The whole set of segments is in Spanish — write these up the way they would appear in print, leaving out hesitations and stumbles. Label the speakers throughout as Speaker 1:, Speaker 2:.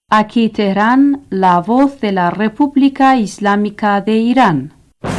Speaker 1: Aquí Teherán, la voz de la República Islámica de Irán.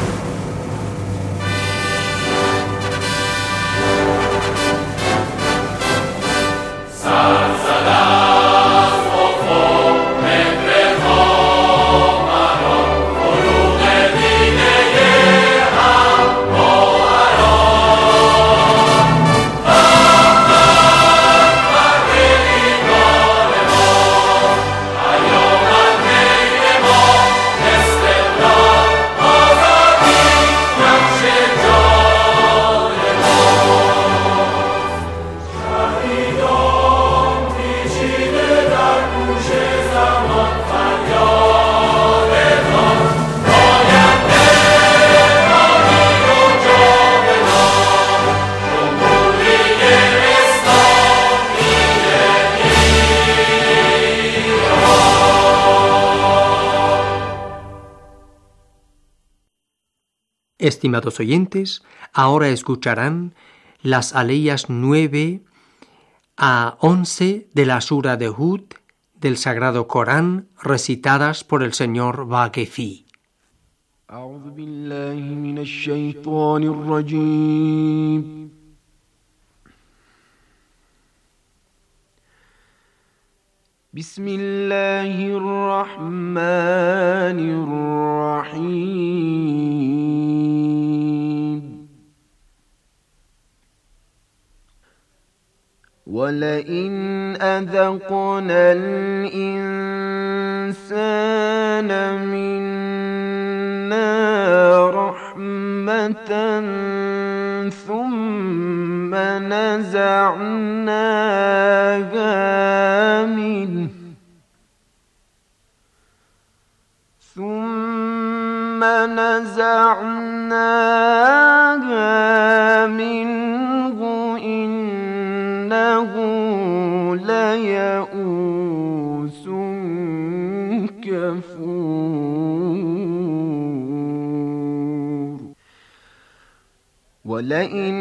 Speaker 2: Estimados oyentes, ahora escucharán las aleyas 9 a 11 de la Sura de Hud del Sagrado Corán, recitadas por el señor Vaquefi.
Speaker 3: أعوذ بالله من الشيطان الرجيم. بسم الله الرحمن الرحيم. ولئن أذقنا الإنسان منا رحمة ثم نزعناها منه إنه ليئوس كفور. ولئن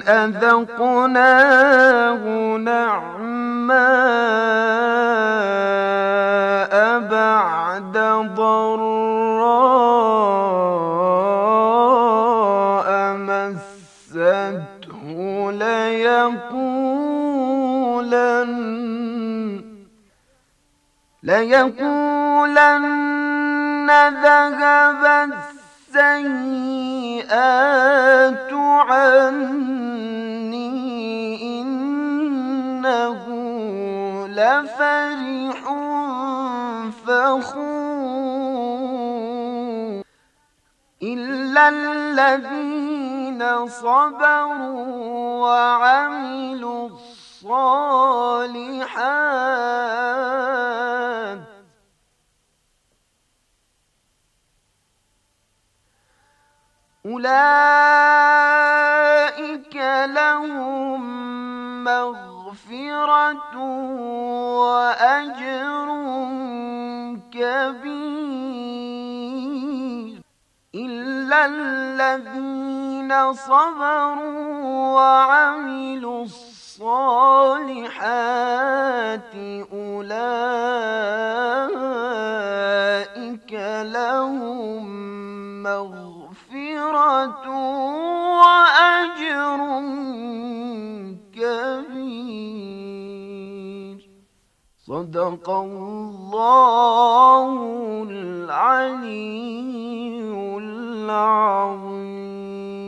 Speaker 3: أذقناه نعماء بعد ضراء مسته ليقولن ذهب السيئات عني إنه لفرح فخور. إلا الذين صبروا وعملوا الصالحات أولئك لهم مغفرة وأجر كبير. إلا الذين صبروا وعملوا الصالحات أولئك لهم مغفرة وأجر كبير. صدق الله العلي العظيم.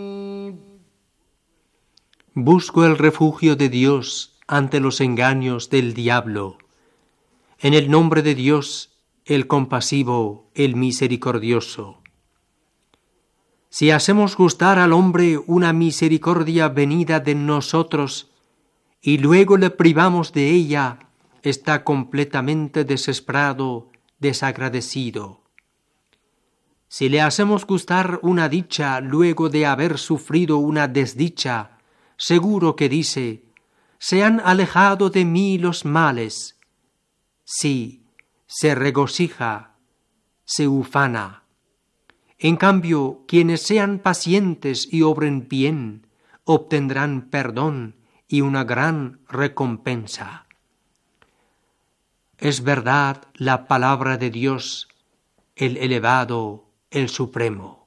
Speaker 2: Busco el refugio de Dios ante los engaños del diablo. En el nombre de Dios, el compasivo, el misericordioso. Si hacemos gustar al hombre una misericordia venida de nosotros y luego le privamos de ella, está completamente desesperado, desagradecido. Si le hacemos gustar una dicha luego de haber sufrido una desdicha, seguro que dice: se han alejado de mí los males. Sí, se regocija, se ufana. En cambio, quienes sean pacientes y obren bien, obtendrán perdón y una gran recompensa. Es verdad la palabra de Dios, el elevado, el supremo.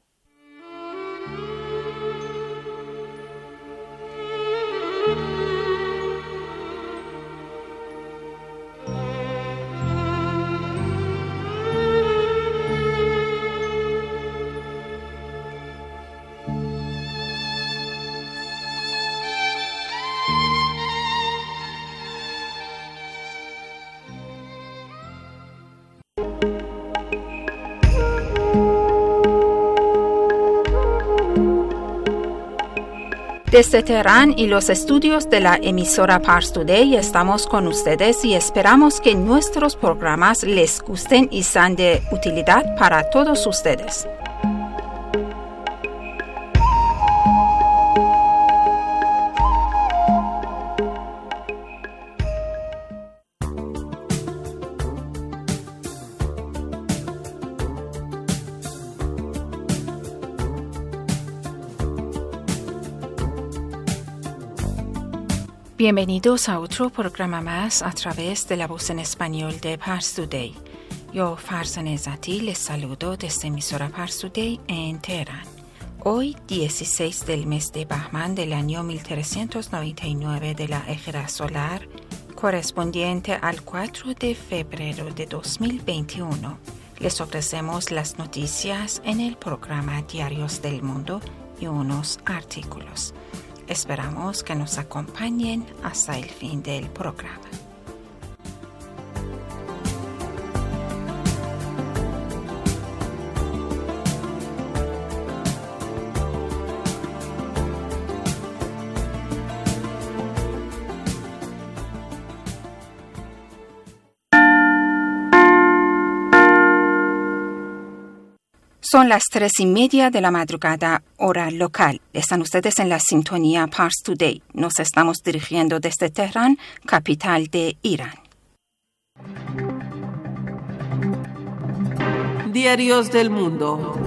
Speaker 4: Desde Teherán y los estudios de la emisora Pars Today estamos con ustedes y esperamos que nuestros programas les gusten y sean de utilidad para todos ustedes. Bienvenidos a otro programa más a través de la voz en español de Pars Today. Yo, Farzaneh Ezati, les saludo desde emisora Pars Today en Teherán. Hoy, 16 del mes de Bahman del año 1399 de la Égira solar, correspondiente al 4 de febrero de 2021, les ofrecemos las noticias en el programa Diarios del Mundo y unos artículos. Esperamos que nos acompañen hasta el fin del programa. Son las 3:30 de la madrugada, hora local. Están ustedes en la sintonía Pars Today. Nos estamos dirigiendo desde Teherán, capital de Irán.
Speaker 5: Diarios del Mundo.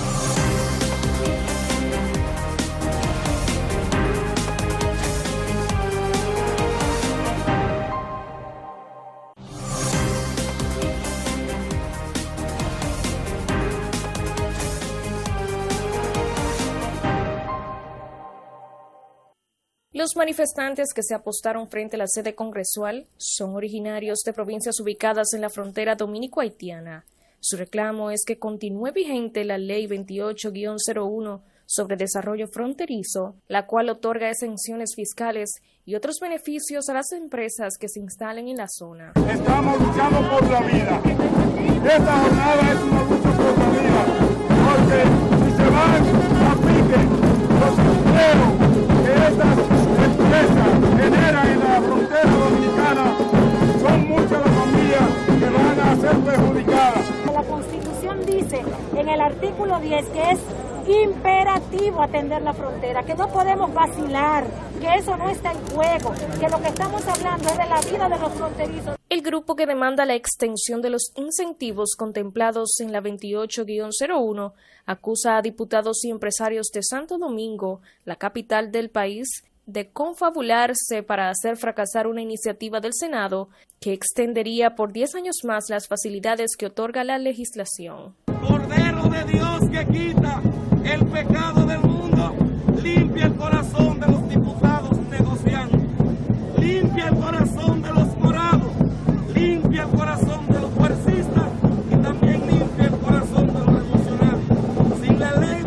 Speaker 6: Los manifestantes que se apostaron frente a la sede congresual son originarios de provincias ubicadas en la frontera dominico-haitiana. Su reclamo es que continúe vigente la Ley 28-01 sobre desarrollo fronterizo, la cual otorga exenciones fiscales y otros beneficios a las empresas que se instalen en la zona.
Speaker 7: Estamos luchando por la vida. Esta jornada es una lucha por la vida, porque si se van a pique los empleos que estas empresas generan en la frontera dominicana, son muchas las familias que van a ser perjudicadas.
Speaker 8: La Constitución dice en el artículo 10 que es imperativo atender la frontera, que no podemos vacilar, que eso no está en juego, que lo que estamos hablando es de la vida de los fronterizos.
Speaker 6: El grupo que demanda la extensión de los incentivos contemplados en la 28-01 acusa a diputados y empresarios de Santo Domingo, la capital del país, de confabularse para hacer fracasar una iniciativa del Senado que extendería por 10 años más las facilidades que otorga la legislación.
Speaker 7: Cordero de Dios que quita el pecado del mundo, limpia el corazón de los diputados negociantes, limpia el corazón de los morados, limpia el corazón de los fuercistas y también limpia el corazón de los revolucionarios. Sin la ley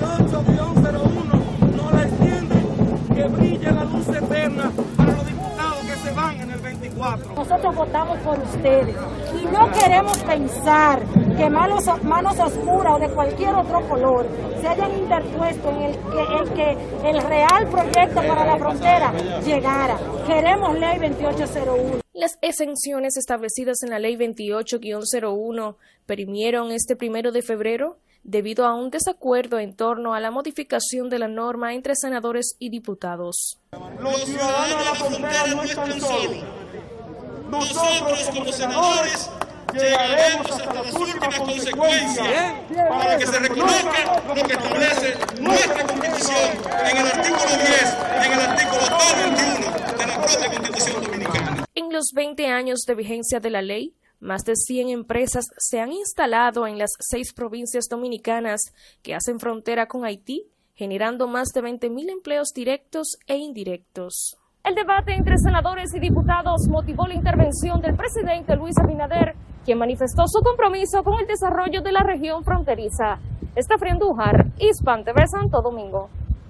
Speaker 7: 28-01 no la extiende, que brille la luz eterna para los diputados que se van en el 24.
Speaker 8: Nosotros votamos por ustedes y no queremos pensar que manos oscuras o de cualquier otro color se hayan interpuesto en que el real proyecto para la frontera llegara. Queremos ley 28-01.
Speaker 6: Las exenciones establecidas en la ley 28-01 perimieron este 1 de febrero debido a un desacuerdo en torno a la modificación de la norma entre senadores y diputados.
Speaker 7: Los ciudadanos de la frontera no están solos. Nosotros como senadores llegaremos hasta las últimas consecuencias para que se reconozca lo que establece nuestra Constitución en el artículo 10 y en el artículo 221 de la propia Constitución dominicana.
Speaker 6: En los 20 años de vigencia de la ley, más de 100 empresas se han instalado en las 6 provincias dominicanas que hacen frontera con Haití, generando más de 20.000 empleos directos e indirectos. El debate entre senadores y diputados motivó la intervención del presidente Luis Abinader, quien manifestó su compromiso con el desarrollo de la región fronteriza. Estefria Andújar, Hispan TV Santo Domingo.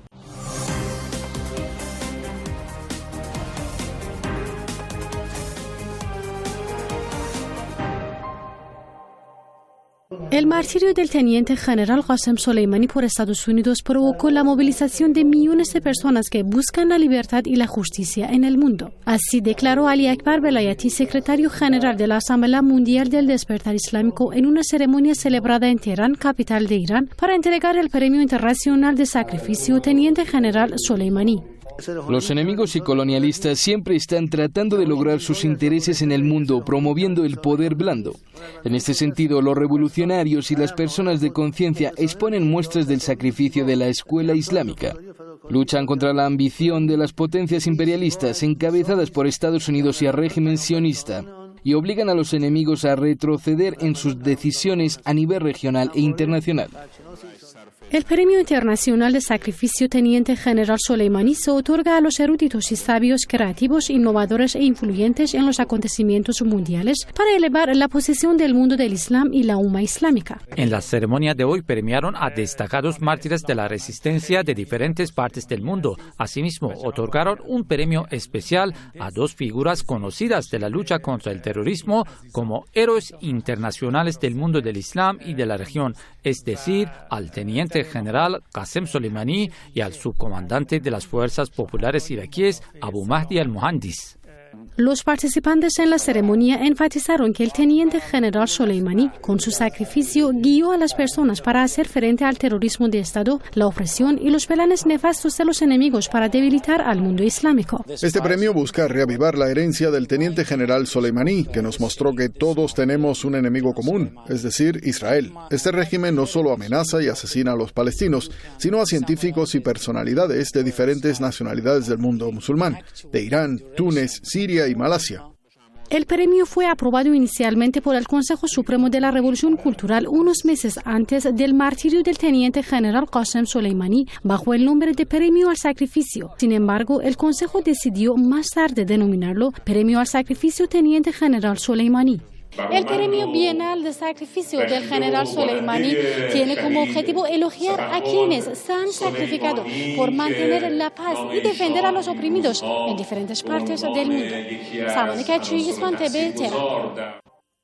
Speaker 9: El martirio del teniente general Qasem Soleimani por Estados Unidos provocó la movilización de millones de personas que buscan la libertad y la justicia en el mundo. Así declaró Ali Akbar Velayati, secretario general de la Asamblea Mundial del Despertar Islámico, en una ceremonia celebrada en Teherán, capital de Irán, para entregar el Premio Internacional de Sacrificio Teniente General Soleimani.
Speaker 10: Los enemigos y colonialistas siempre están tratando de lograr sus intereses en el mundo, promoviendo el poder blando. En este sentido, los revolucionarios y las personas de conciencia exponen muestras del sacrificio de la escuela islámica. Luchan contra la ambición de las potencias imperialistas encabezadas por Estados Unidos y el régimen sionista, y obligan a los enemigos a retroceder en sus decisiones a nivel regional e internacional.
Speaker 9: El Premio Internacional de Sacrificio Teniente General Soleimani se otorga a los eruditos y sabios creativos, innovadores e influyentes en los acontecimientos mundiales para elevar la posición del mundo del Islam y la umma islámica.
Speaker 11: En la ceremonia de hoy premiaron a destacados mártires de la resistencia de diferentes partes del mundo. Asimismo, otorgaron un premio especial a 2 figuras conocidas de la lucha contra el terrorismo como héroes internacionales del mundo del Islam y de la región, es decir, al teniente general Qasem Soleimani y al subcomandante de las Fuerzas Populares iraquíes Abu Mahdi al-Muhandis.
Speaker 9: Los participantes en la ceremonia enfatizaron que el teniente general Soleimani, con su sacrificio, guió a las personas para hacer frente al terrorismo de Estado, la opresión y los planes nefastos de los enemigos para debilitar al mundo islámico.
Speaker 12: Este premio busca reavivar la herencia del teniente general Soleimani, que nos mostró que todos tenemos un enemigo común, es decir, Israel. Este régimen no solo amenaza y asesina a los palestinos, sino a científicos y personalidades de diferentes nacionalidades del mundo musulmán, de Irán, Túnez, Siria y Malasia.
Speaker 9: El premio fue aprobado inicialmente por el Consejo Supremo de la Revolución Cultural unos meses antes del martirio del teniente general Qasem Soleimani bajo el nombre de Premio al Sacrificio. Sin embargo, el Consejo decidió más tarde denominarlo Premio al Sacrificio Teniente General Soleimani. El Premio Bienal de Sacrificio del General Soleimani tiene como objetivo elogiar a quienes se han sacrificado por mantener la paz y defender a los oprimidos en diferentes partes del mundo. Samani Kachi, Hispan TV, Teherán.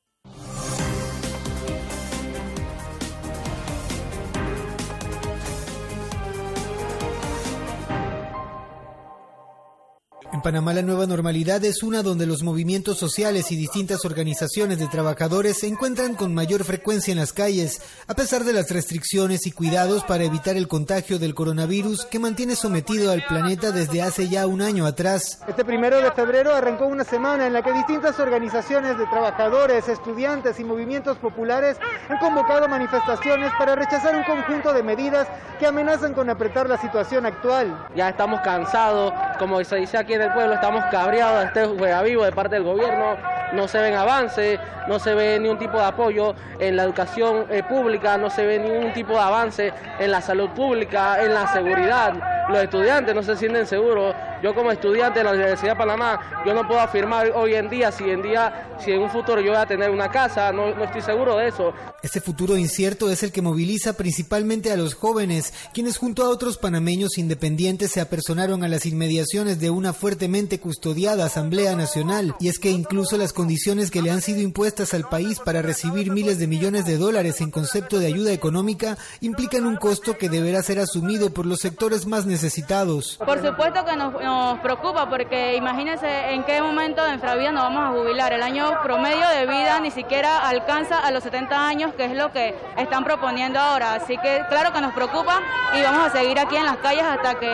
Speaker 13: En Panamá la nueva normalidad es una donde los movimientos sociales y distintas organizaciones de trabajadores se encuentran con mayor frecuencia en las calles, a pesar de las restricciones y cuidados para evitar el contagio del coronavirus que mantiene sometido al planeta desde hace ya un año atrás.
Speaker 14: Este 1 de febrero arrancó una semana en la que distintas organizaciones de trabajadores, estudiantes y movimientos populares han convocado manifestaciones para rechazar un conjunto de medidas que amenazan con apretar la situación actual.
Speaker 15: Ya estamos cansados, como se dice aquí en el pueblo, estamos cabreados de este juega vivo de parte del gobierno. No se ven avances, no se ve ningún tipo de apoyo en la educación pública, no se ve ningún tipo de avance en la salud pública, en la seguridad. Los estudiantes no se sienten seguros. Yo como estudiante de la Universidad de Panamá, yo no puedo afirmar hoy en día si en un futuro yo voy a tener una casa, no estoy seguro de eso.
Speaker 13: Este futuro incierto es el que moviliza principalmente a los jóvenes, quienes junto a otros panameños independientes se apersonaron a las inmediaciones de una fuertemente custodiada Asamblea Nacional. Y es que incluso las condiciones que le han sido impuestas al país para recibir miles de millones de dólares en concepto de ayuda económica implican un costo que deberá ser asumido por los sectores más necesitados.
Speaker 16: Por supuesto que nos preocupa, porque imagínense en qué momento de nuestra vida nos vamos a jubilar. El año promedio de vida ni siquiera alcanza a los 70 años, que es lo que están proponiendo ahora. Así que claro que nos preocupa y vamos a seguir aquí en las calles hasta que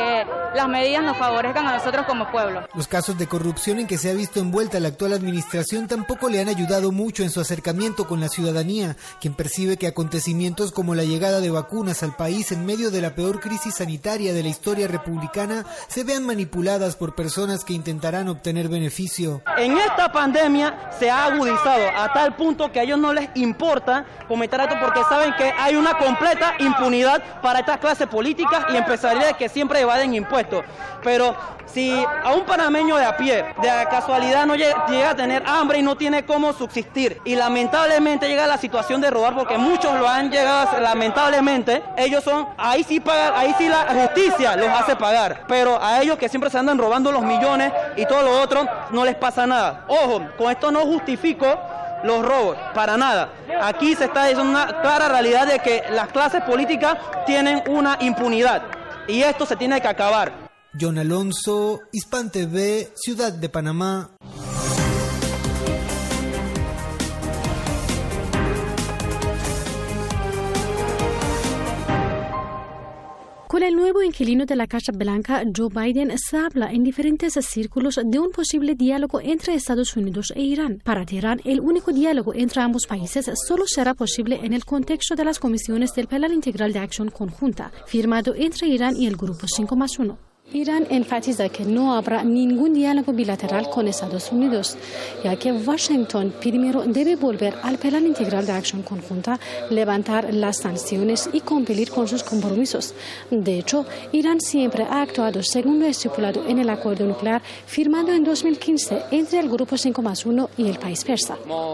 Speaker 16: las medidas nos favorezcan a nosotros como pueblo.
Speaker 13: Los casos de corrupción en que se ha visto envuelta la actual administración tampoco le han ayudado mucho en su acercamiento con la ciudadanía, quien percibe que acontecimientos como la llegada de vacunas al país en medio de la peor crisis sanitaria de la historia republicana se vean manipuladas por personas que intentarán obtener beneficio.
Speaker 17: En esta pandemia se ha agudizado a tal punto que a ellos no les importa comentar esto porque saben que hay una completa impunidad para estas clases políticas y empresariales que siempre evaden impuestos. Pero si a un panameño de a pie, de casualidad no llega a tener hambre y no tiene cómo subsistir, y lamentablemente llega a la situación de robar, porque muchos lo han llegado, lamentablemente, ellos son, ahí sí la justicia los hace pagar, pero a ellos que siempre se andan robando los millones y todo lo otro, no les pasa nada. Ojo, con esto no justifico los robos, para nada. Aquí se está diciendo una clara realidad de que las clases políticas tienen una impunidad, y esto se tiene que acabar.
Speaker 13: John Alonso, Hispan TV, Ciudad de Panamá.
Speaker 9: Con el nuevo inquilino de la Casa Blanca, Joe Biden, se habla en diferentes círculos de un posible diálogo entre Estados Unidos e Irán. Para Teherán, el único diálogo entre ambos países solo será posible en el contexto de las comisiones del Plan Integral de Acción Conjunta, firmado entre Irán y el Grupo 5+1. Irán enfatiza que no habrá ningún diálogo bilateral con Estados Unidos, ya que Washington primero debe volver al Plan Integral de Acción Conjunta, levantar las sanciones y cumplir con sus compromisos. De hecho, Irán siempre ha actuado según lo estipulado en el acuerdo nuclear firmado en 2015 entre el Grupo 5+1 y el país persa.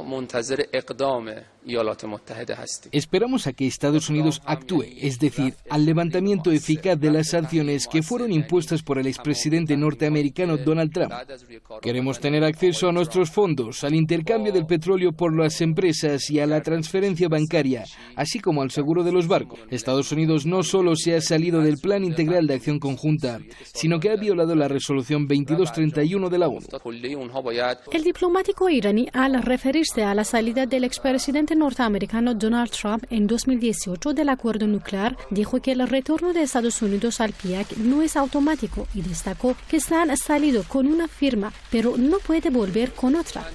Speaker 10: Esperamos a que Estados Unidos actúe, es decir, al levantamiento eficaz de las sanciones que fueron impuestas por el expresidente norteamericano Donald Trump. Queremos tener acceso a nuestros fondos, al intercambio del petróleo por las empresas y a la transferencia bancaria, así como al seguro de los barcos. Estados Unidos no solo se ha salido del Plan Integral de Acción Conjunta, sino que ha violado la Resolución 2231 de la ONU.
Speaker 9: El diplomático iraní, al referirse a la salida del expresidente norteamericano Donald Trump en 2018 del acuerdo nuclear, dijo que el retorno de Estados Unidos al PIAC no es automático y destacó que se han salido con una firma, pero no puede volver con otra.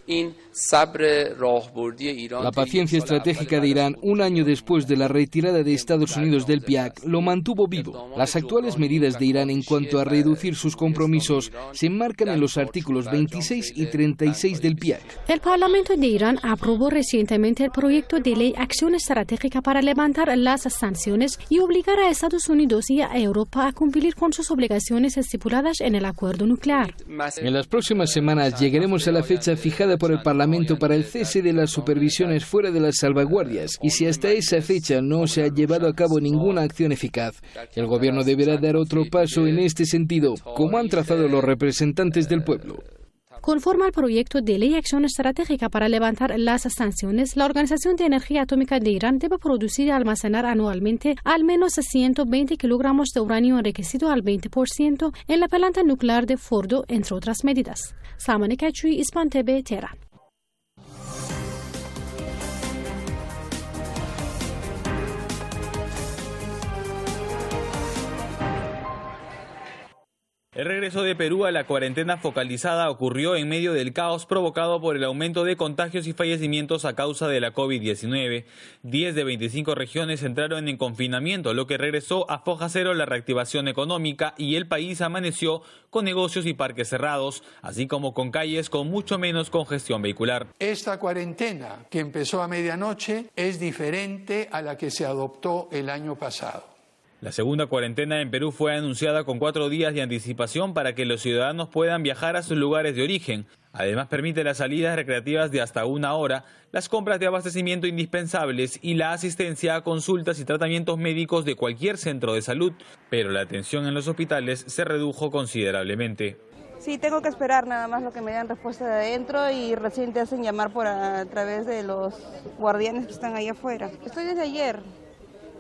Speaker 10: La paciencia estratégica de Irán, un año después de la retirada de Estados Unidos del PIAC, lo mantuvo vivo. Las actuales medidas de Irán en cuanto a reducir sus compromisos se enmarcan en los artículos 26 y 36 del PIAC.
Speaker 9: El Parlamento de Irán aprobó recientemente el proyecto de ley Acción Estratégica para levantar las sanciones y obligar a Estados Unidos y a Europa a cumplir con sus obligaciones estipuladas en el acuerdo nuclear.
Speaker 10: En las próximas semanas llegaremos a la fecha fijada por el Parlamento para el cese de las supervisiones fuera de las salvaguardias, y si hasta esa fecha no se ha llevado a cabo ninguna acción eficaz, el gobierno deberá dar otro paso en este sentido, como han trazado los representantes del pueblo.
Speaker 9: Conforme al proyecto de ley Acción Estratégica para levantar las sanciones, la Organización de Energía Atómica de Irán debe producir y almacenar anualmente al menos 120 kilogramos de uranio enriquecido al 20% en la planta nuclear de Fordo, entre otras medidas. Samane Kachui, Hispan TV, Teherán.
Speaker 18: El regreso de Perú a la cuarentena focalizada ocurrió en medio del caos provocado por el aumento de contagios y fallecimientos a causa de la COVID-19. 10 de 25 regiones entraron en confinamiento, lo que regresó a foja cero la reactivación económica, y el país amaneció con negocios y parques cerrados, así como con calles con mucho menos congestión vehicular.
Speaker 19: Esta cuarentena, que empezó a medianoche, es diferente a la que se adoptó el año pasado.
Speaker 18: La segunda cuarentena en Perú fue anunciada con 4 días de anticipación para que los ciudadanos puedan viajar a sus lugares de origen. Además, permite las salidas recreativas de hasta 1 hora, las compras de abastecimiento indispensables y la asistencia a consultas y tratamientos médicos de cualquier centro de salud, pero la atención en los hospitales se redujo considerablemente.
Speaker 20: Sí, tengo que esperar nada más lo que me dan respuesta de adentro, y recién te hacen llamar a través de los guardianes que están ahí afuera. Estoy desde ayer.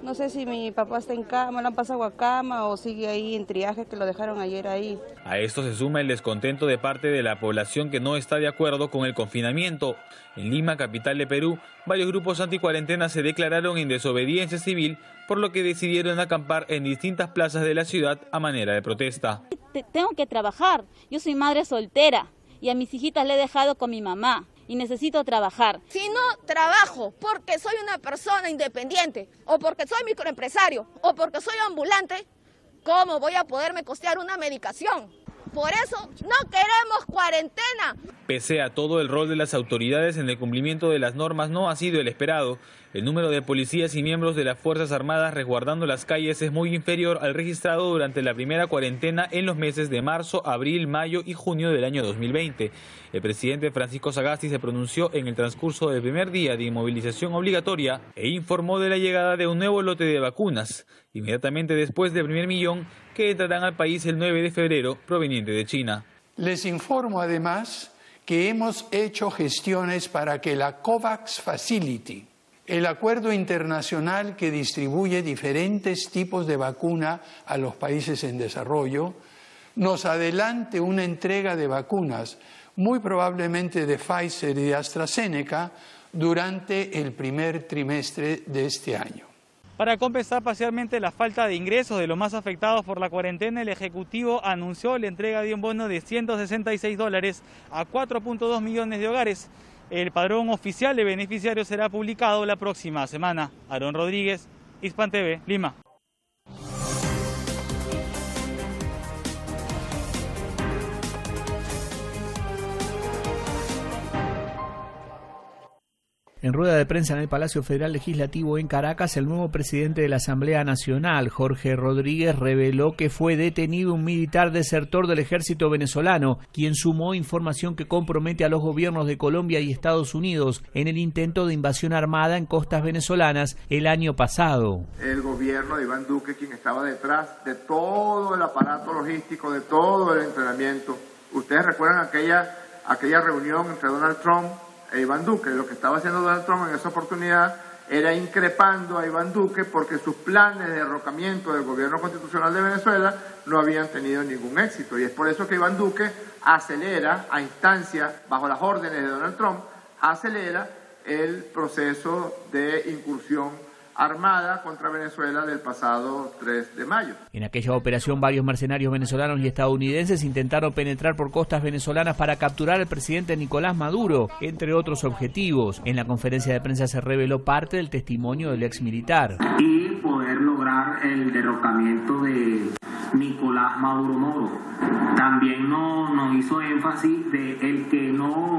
Speaker 20: No sé si mi papá está en cama, lo han pasado a cama o sigue ahí en triaje, que lo dejaron ayer ahí.
Speaker 18: A esto se suma el descontento de parte de la población que no está de acuerdo con el confinamiento. En Lima, capital de Perú, varios grupos anticuarentena se declararon en desobediencia civil, por lo que decidieron acampar en distintas plazas de la ciudad a manera de protesta.
Speaker 21: Tengo que trabajar, yo soy madre soltera y a mis hijitas le he dejado con mi mamá y necesito trabajar.
Speaker 22: Si no trabajo porque soy una persona independiente o porque soy microempresario o porque soy ambulante, ¿cómo voy a poderme costear una medicación? Por eso no queremos cuarentena.
Speaker 18: Pese a todo, el rol de las autoridades en el cumplimiento de las normas no ha sido el esperado. El número de policías y miembros de las Fuerzas Armadas resguardando las calles es muy inferior al registrado durante la primera cuarentena en los meses de marzo, abril, mayo y junio del año 2020. El presidente Francisco Sagasti se pronunció en el transcurso del primer día de inmovilización obligatoria e informó de la llegada de un nuevo lote de vacunas, inmediatamente después del primer millón que entrarán al país el 9 de febrero proveniente de China.
Speaker 19: Les informo además que hemos hecho gestiones para que la COVAX Facility, el acuerdo internacional que distribuye diferentes tipos de vacuna a los países en desarrollo, nos adelante una entrega de vacunas, muy probablemente de Pfizer y de AstraZeneca, durante el primer trimestre de este año.
Speaker 23: Para compensar parcialmente la falta de ingresos de los más afectados por la cuarentena, el Ejecutivo anunció la entrega de un bono de $166 a 4.2 millones de hogares. El padrón oficial de beneficiarios será publicado la próxima semana. Aarón Rodríguez, Hispan TV, Lima.
Speaker 24: En rueda de prensa en el Palacio Federal Legislativo en Caracas, el nuevo presidente de la Asamblea Nacional, Jorge Rodríguez, reveló que fue detenido un militar desertor del ejército venezolano, quien sumó información que compromete a los gobiernos de Colombia y Estados Unidos en el intento de invasión armada en costas venezolanas el año pasado.
Speaker 25: El gobierno de Iván Duque, quien estaba detrás de todo el aparato logístico, de todo el entrenamiento. Ustedes recuerdan aquella reunión entre Donald Trump e Iván Duque. Lo que estaba haciendo Donald Trump en esa oportunidad era increpando a Iván Duque porque sus planes de derrocamiento del gobierno constitucional de Venezuela no habían tenido ningún éxito. Y es por eso que Iván Duque acelera, a instancia, bajo las órdenes de Donald Trump, acelera el proceso de incursión armada contra Venezuela del pasado 3 de mayo.
Speaker 24: En aquella operación, varios mercenarios venezolanos y estadounidenses intentaron penetrar por costas venezolanas para capturar al presidente Nicolás Maduro, entre otros objetivos. En la conferencia de prensa se reveló parte del testimonio del ex militar.
Speaker 26: Y poder lograr el derrocamiento de Nicolás Maduro Moro. También nos hizo énfasis de el que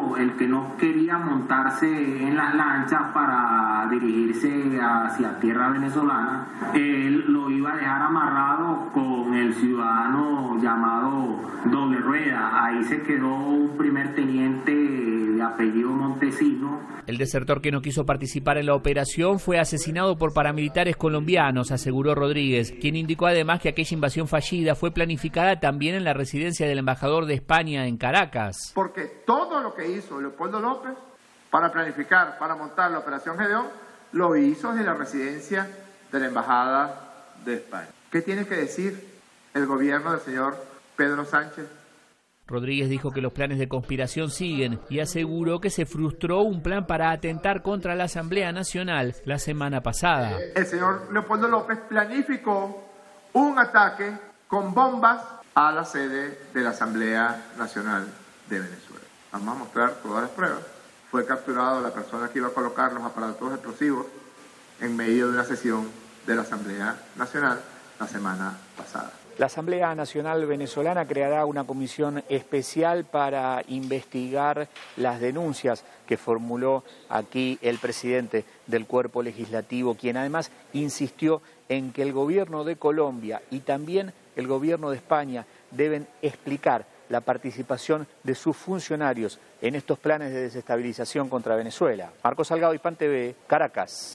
Speaker 26: no quería montarse en las lanchas para dirigirse hacia tierra venezolana, él lo iba a dejar amarrado con el ciudadano llamado Doble Rueda. Ahí se quedó un primer teniente de apellido Montesino.
Speaker 24: El desertor que no quiso participar en la operación fue asesinado por paramilitares colombianos, aseguró Rodríguez, quien indicó además que aquella invasión fallida fue planificada también en la residencia del embajador de España en Caracas.
Speaker 25: Porque todo lo que hizo Leopoldo López para planificar, para montar la Operación Gedeón, lo hizo desde la residencia de la Embajada de España. ¿Qué tiene que decir el gobierno del señor Pedro Sánchez?
Speaker 24: Rodríguez dijo que los planes de conspiración siguen y aseguró que se frustró un plan para atentar contra la Asamblea Nacional la semana pasada.
Speaker 25: El señor Leopoldo López planificó un ataque con bombas a la sede de la Asamblea Nacional de Venezuela. Vamos a mostrar todas las pruebas. Fue capturado la persona que iba a colocar los aparatos explosivos en medio de una sesión de la Asamblea Nacional la semana pasada.
Speaker 24: La Asamblea Nacional Venezolana creará una comisión especial para investigar las denuncias que formuló aquí el presidente del cuerpo legislativo, quien además insistió en que el gobierno de Colombia y también el gobierno de España deben explicar la participación de sus funcionarios en estos planes de desestabilización contra Venezuela. Marcos Salgado, Hispan TV, Caracas.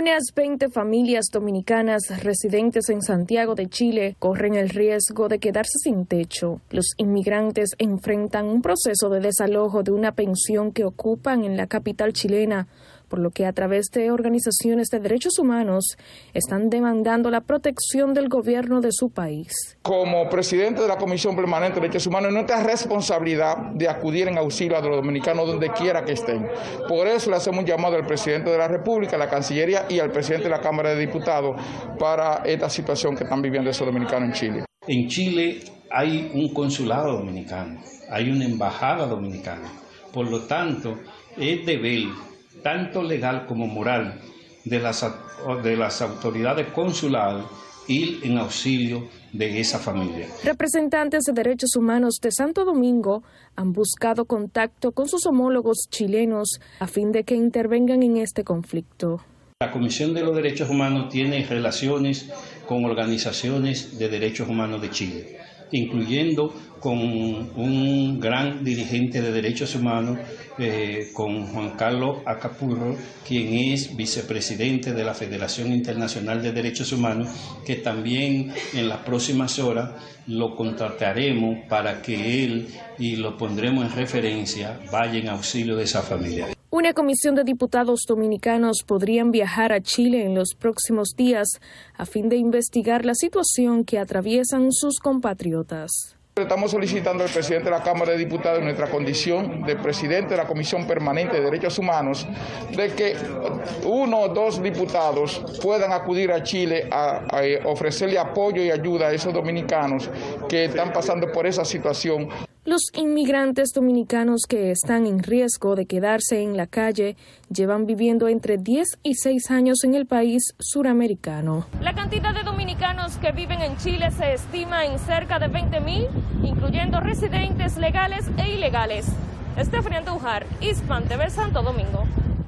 Speaker 6: Unas 20 familias dominicanas residentes en Santiago de Chile corren el riesgo de quedarse sin techo. Los inmigrantes enfrentan un proceso de desalojo de una pensión que ocupan en la capital chilena, por lo que a través de organizaciones de derechos humanos están demandando la protección del gobierno de su país.
Speaker 1: Como presidente de la Comisión Permanente de Derechos Humanos, es nuestra responsabilidad de acudir en auxilio a los dominicanos donde quiera que estén. Por eso le hacemos un llamado al presidente de la República, a la Cancillería y al presidente de la Cámara de Diputados para esta situación que están viviendo esos dominicanos en Chile.
Speaker 2: En Chile hay un consulado dominicano, hay una embajada dominicana. Por lo tanto, es deber tanto legal como moral de las autoridades consulares ir en auxilio de esa familia.
Speaker 6: Representantes de derechos humanos de Santo Domingo han buscado contacto con sus homólogos chilenos a fin de que intervengan en este conflicto.
Speaker 2: La Comisión de los Derechos Humanos tiene relaciones con organizaciones de derechos humanos de Chile, incluyendo con un gran dirigente de derechos humanos, con Juan Carlos Acapurro, quien es vicepresidente de la Federación Internacional de Derechos Humanos, que también en las próximas horas lo contrataremos para que él, y lo pondremos en referencia, vaya en auxilio de esa familia.
Speaker 6: Una comisión de diputados dominicanos podrían viajar a Chile en los próximos días a fin de investigar la situación que atraviesan sus compatriotas.
Speaker 1: Estamos solicitando al presidente de la Cámara de Diputados, en nuestra condición de presidente de la Comisión Permanente de Derechos Humanos, de que 1 o 2 diputados puedan acudir a Chile a ofrecerle apoyo y ayuda a esos dominicanos que están pasando por esa situación.
Speaker 6: Los inmigrantes dominicanos que están en riesgo de quedarse en la calle llevan viviendo entre 10 y 6 años en el país suramericano. La cantidad de dominicanos que viven en Chile se estima en cerca de 20,000, incluyendo residentes legales e ilegales. Estefanía Andújar, Hispan TV, Santo Domingo.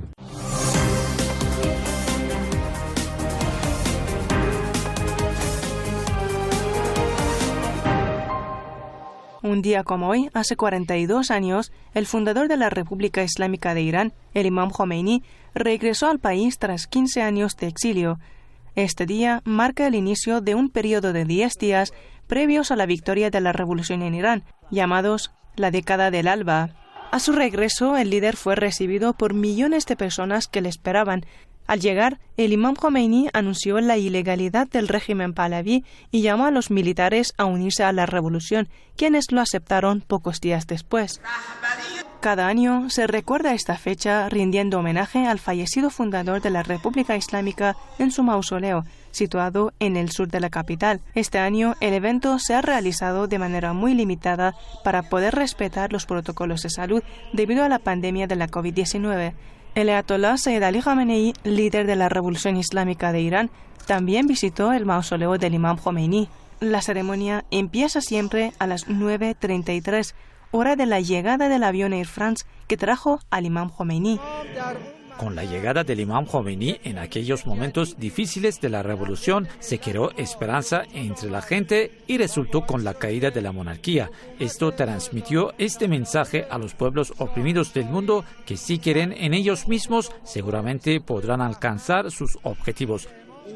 Speaker 3: Un día como hoy, hace 42 años, el fundador de la República Islámica de Irán, el Imam Jomeini, regresó al país tras 15 años de exilio. Este día marca el inicio de un periodo de 10 días previos a la victoria de la revolución en Irán, llamados la década del Alba. A su regreso, el líder fue recibido por millones de personas que le esperaban. Al llegar, el Imam Jomeini anunció la ilegalidad del régimen pahlaví y llamó a los militares a unirse a la revolución, quienes lo aceptaron pocos días después. Cada año se recuerda esta fecha rindiendo homenaje al fallecido fundador de la República Islámica en su mausoleo, situado en el sur de la capital. Este año el evento se ha realizado de manera muy limitada para poder respetar los protocolos de salud debido a la pandemia de la COVID-19. El ayatolá Sayyid Ali Khamenei, líder de la Revolución Islámica de Irán, también visitó el mausoleo del Imam Jomeini. La ceremonia empieza siempre a las 9:33, hora de la llegada del avión Air France que trajo al Imam Jomeini.
Speaker 11: Con la llegada del Imam Jomeini en aquellos momentos difíciles de la revolución, se creó esperanza entre la gente y resultó con la caída de la monarquía. Esto transmitió este mensaje a los pueblos oprimidos del mundo que si creen en ellos mismos, seguramente podrán alcanzar sus objetivos.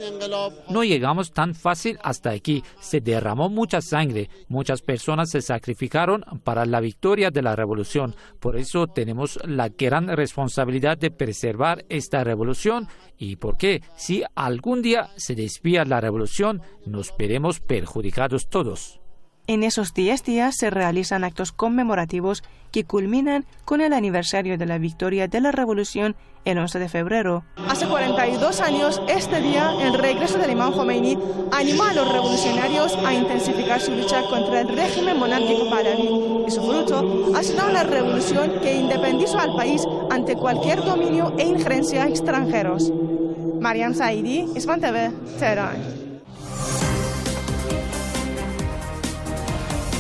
Speaker 11: No llegamos tan fácil hasta aquí, se derramó mucha sangre, muchas personas se sacrificaron para la victoria de la revolución, por eso tenemos la gran responsabilidad de preservar esta revolución y porque si algún día se desvía la revolución, nos veremos perjudicados todos.
Speaker 3: En esos 10 días se realizan actos conmemorativos que culminan con el aniversario de la victoria de la revolución el 11 de febrero.
Speaker 4: Hace 42 años, este día, el regreso del Imam Jomeini animó a los revolucionarios a intensificar su lucha contra el régimen monárquico pahlaví y su fruto ha sido una revolución que independizó al país ante cualquier dominio e injerencia extranjeros. Mariam Saidi, Hispan TV, Teherán.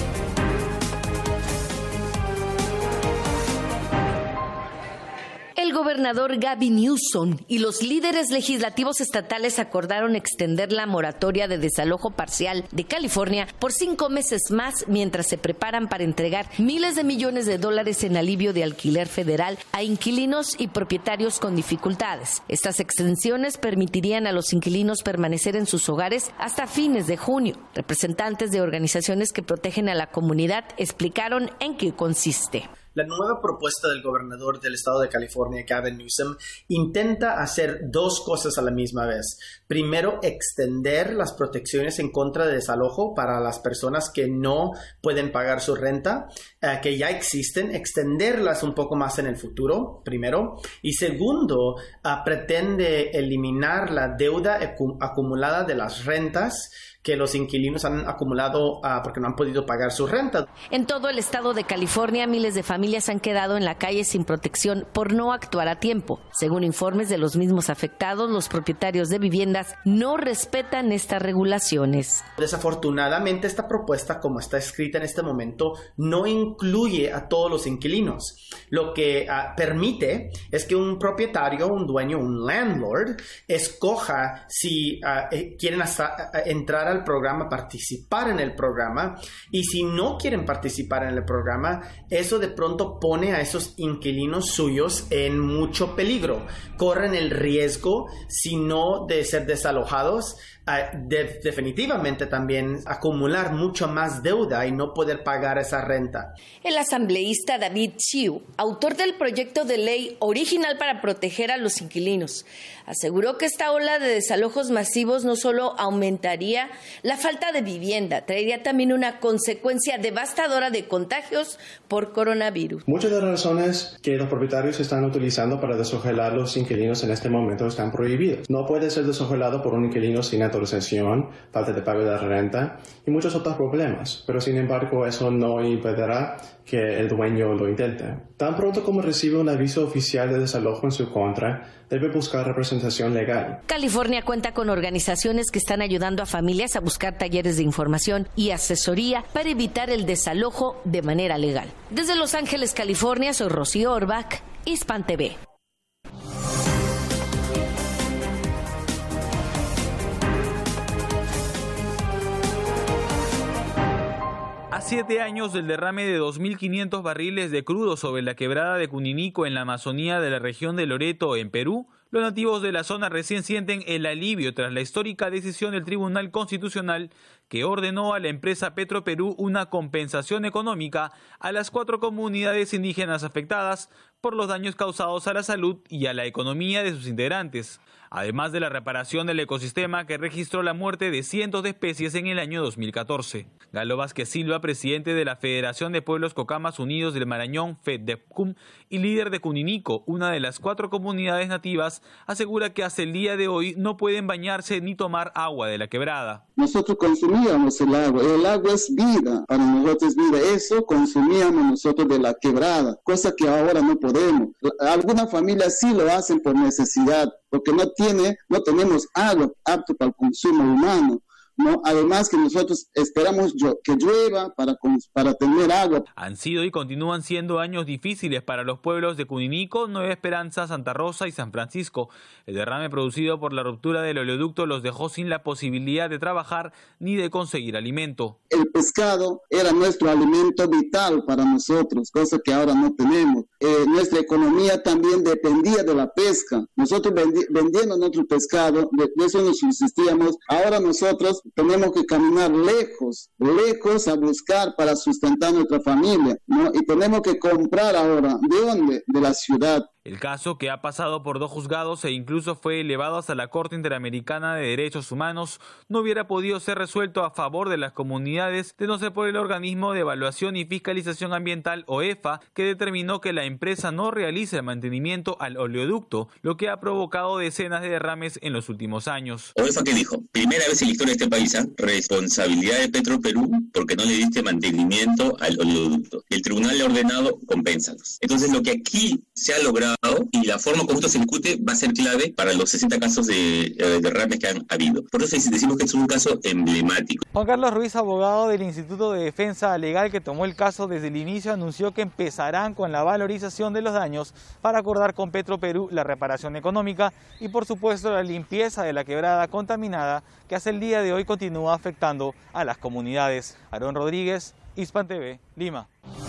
Speaker 6: El
Speaker 5: El gobernador Gavin Newsom y los líderes legislativos estatales acordaron extender la moratoria de desalojo parcial de California por 5 meses más mientras se preparan para entregar miles de millones de dólares en alivio de alquiler federal a inquilinos y propietarios con dificultades. Estas extensiones permitirían a los inquilinos permanecer en sus hogares hasta fines de junio. Representantes de organizaciones que protegen a la comunidad explicaron en qué consiste.
Speaker 7: La nueva propuesta del gobernador del estado de California, Gavin Newsom, intenta hacer 2 cosas a la misma vez. Primero, extender las protecciones en contra de desalojo para las personas que no pueden pagar su renta, que ya existen, extenderlas un poco más en el futuro, primero. Y segundo, pretende eliminar la deuda acumulada de las rentas que los inquilinos han acumulado porque no han podido pagar su renta.
Speaker 5: En todo el estado de California, miles de familias han quedado en la calle sin protección por no actuar a tiempo. Según informes de los mismos afectados, los propietarios de viviendas no respetan estas regulaciones.
Speaker 7: Desafortunadamente, esta propuesta, como está escrita en este momento, no incluye a todos los inquilinos. Lo que permite es que un propietario, un dueño, un landlord, escoja si quieren entrar al programa, participar en el programa, y si no quieren participar en el programa, eso de pronto pone a esos inquilinos suyos en mucho peligro. Corren el riesgo, si no de ser desalojados, definitivamente también acumular mucho más deuda y no poder pagar esa renta.
Speaker 5: El asambleísta David Chiu, autor del proyecto de ley original para proteger a los inquilinos, aseguró que esta ola de desalojos masivos no solo aumentaría la falta de vivienda, traería también una consecuencia devastadora de contagios por coronavirus.
Speaker 8: Muchas de las razones que los propietarios están utilizando para desalojar a los inquilinos en este momento están prohibidas. No puede ser desalojado por un inquilino sin autorización, falta de pago de la renta y muchos otros problemas, pero sin embargo eso no impedirá que el dueño lo intente. Tan pronto como recibe un aviso oficial de desalojo en su contra, debe buscar representación legal.
Speaker 5: California cuenta con organizaciones que están ayudando a familias a buscar talleres de información y asesoría para evitar el desalojo de manera legal. Desde Los Ángeles, California, soy Rocío Orbach, Hispan TV.
Speaker 18: A 7 años del derrame de 2.500 barriles de crudo sobre la quebrada de Cuninico en la Amazonía de la región de Loreto, en Perú, los nativos de la zona recién sienten el alivio tras la histórica decisión del Tribunal Constitucional que ordenó a la empresa Petroperú una compensación económica a las 4 comunidades indígenas afectadas por los daños causados a la salud y a la economía de sus integrantes, además de la reparación del ecosistema que registró la muerte de cientos de especies en el año 2014. Galo Vázquez Silva, presidente de la Federación de Pueblos Cocamas Unidos del Marañón, FEDEPCUM, y líder de Cuninico, una de las 4 comunidades nativas, asegura que hasta el día de hoy no pueden bañarse ni tomar agua de la quebrada.
Speaker 12: Nosotros consumíamos el agua es vida, para nosotros es vida, eso consumíamos nosotros de la quebrada, cosa que ahora no podemos. Algunas familias sí lo hacen por necesidad, porque no tenemos agua apto para el consumo humano, ¿no? Además que nosotros esperamos que llueva para tener agua.
Speaker 18: Han sido y continúan siendo años difíciles para los pueblos de Cuninico, Nueva Esperanza, Santa Rosa y San Francisco. El derrame producido por la ruptura del oleoducto los dejó sin la posibilidad de trabajar ni de conseguir alimento.
Speaker 12: El pescado era nuestro alimento vital para nosotros, cosa que ahora no tenemos. Nuestra economía también dependía de la pesca. Nosotros vendiendo nuestro pescado, de eso nos subsistíamos. Ahora nosotros tenemos que caminar lejos a buscar para sustentar nuestra familia, ¿no? Y tenemos que comprar ahora. ¿De dónde? De la ciudad.
Speaker 18: El caso, que ha pasado por 2 juzgados e incluso fue elevado hasta la Corte Interamericana de Derechos Humanos, no hubiera podido ser resuelto a favor de las comunidades de no ser por el Organismo de Evaluación y Fiscalización Ambiental, OEFA, que determinó que la empresa no realice el mantenimiento al oleoducto, lo que ha provocado decenas de derrames en los últimos años.
Speaker 14: OEFA, ¿qué dijo? Primera vez en la historia de este país, responsabilidad de Petroperú porque no le diste mantenimiento al oleoducto. El tribunal le ha ordenado compénsalos. Entonces lo que aquí se ha logrado y la forma como esto se discute va a ser clave para los 60 casos de derrames que han habido. Por eso decimos que es un caso emblemático.
Speaker 23: Juan Carlos Ruiz, abogado del Instituto de Defensa Legal que tomó el caso desde el inicio, anunció que empezarán con la valorización de los daños para acordar con Petroperú la reparación económica y por supuesto la limpieza de la quebrada contaminada que hasta el día de hoy continúa afectando a las comunidades. Aarón Rodríguez, Hispan TV, Lima.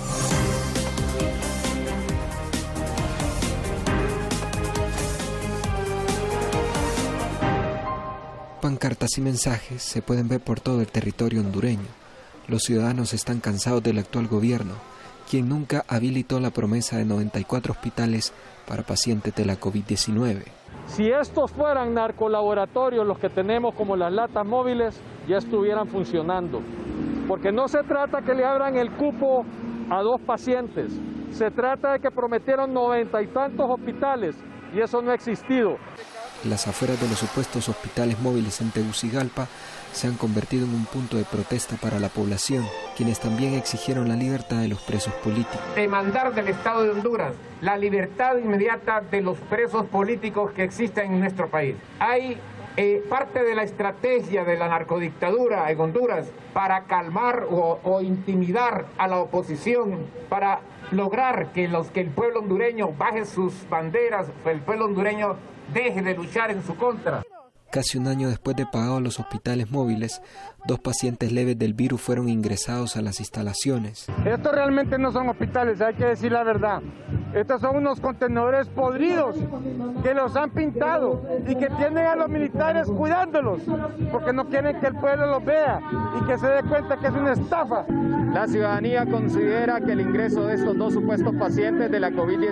Speaker 9: Pancartas y mensajes se pueden ver por todo el territorio hondureño. Los ciudadanos están cansados del actual gobierno, quien nunca habilitó la promesa de 94 hospitales para pacientes de la COVID-19.
Speaker 10: Si estos fueran narcolaboratorios, los que tenemos como las latas móviles, ya estuvieran funcionando. Porque no se trata que le abran el cupo a 2 pacientes, se trata de que prometieron 90 y tantos hospitales y eso no ha existido.
Speaker 9: Las afueras de los supuestos hospitales móviles en Tegucigalpa se han convertido en un punto de protesta para la población, quienes también exigieron la libertad de los presos políticos.
Speaker 13: Demandar del Estado de Honduras la libertad inmediata de los presos políticos que existen en nuestro país. Hay parte de la estrategia de la narcodictadura en Honduras para calmar o intimidar a la oposición, para lograr que el pueblo hondureño baje sus banderas, el pueblo hondureño deje de luchar en su contra.
Speaker 9: Casi un año después de pagados los hospitales móviles, 2 pacientes leves del virus fueron ingresados a las instalaciones.
Speaker 10: Estos realmente no son hospitales, hay que decir la verdad. Estos son unos contenedores podridos que los han pintado y que tienen a los militares cuidándolos porque no quieren que el pueblo los vea y que se dé cuenta que es una estafa.
Speaker 15: La ciudadanía considera que el ingreso de estos 2 supuestos pacientes de la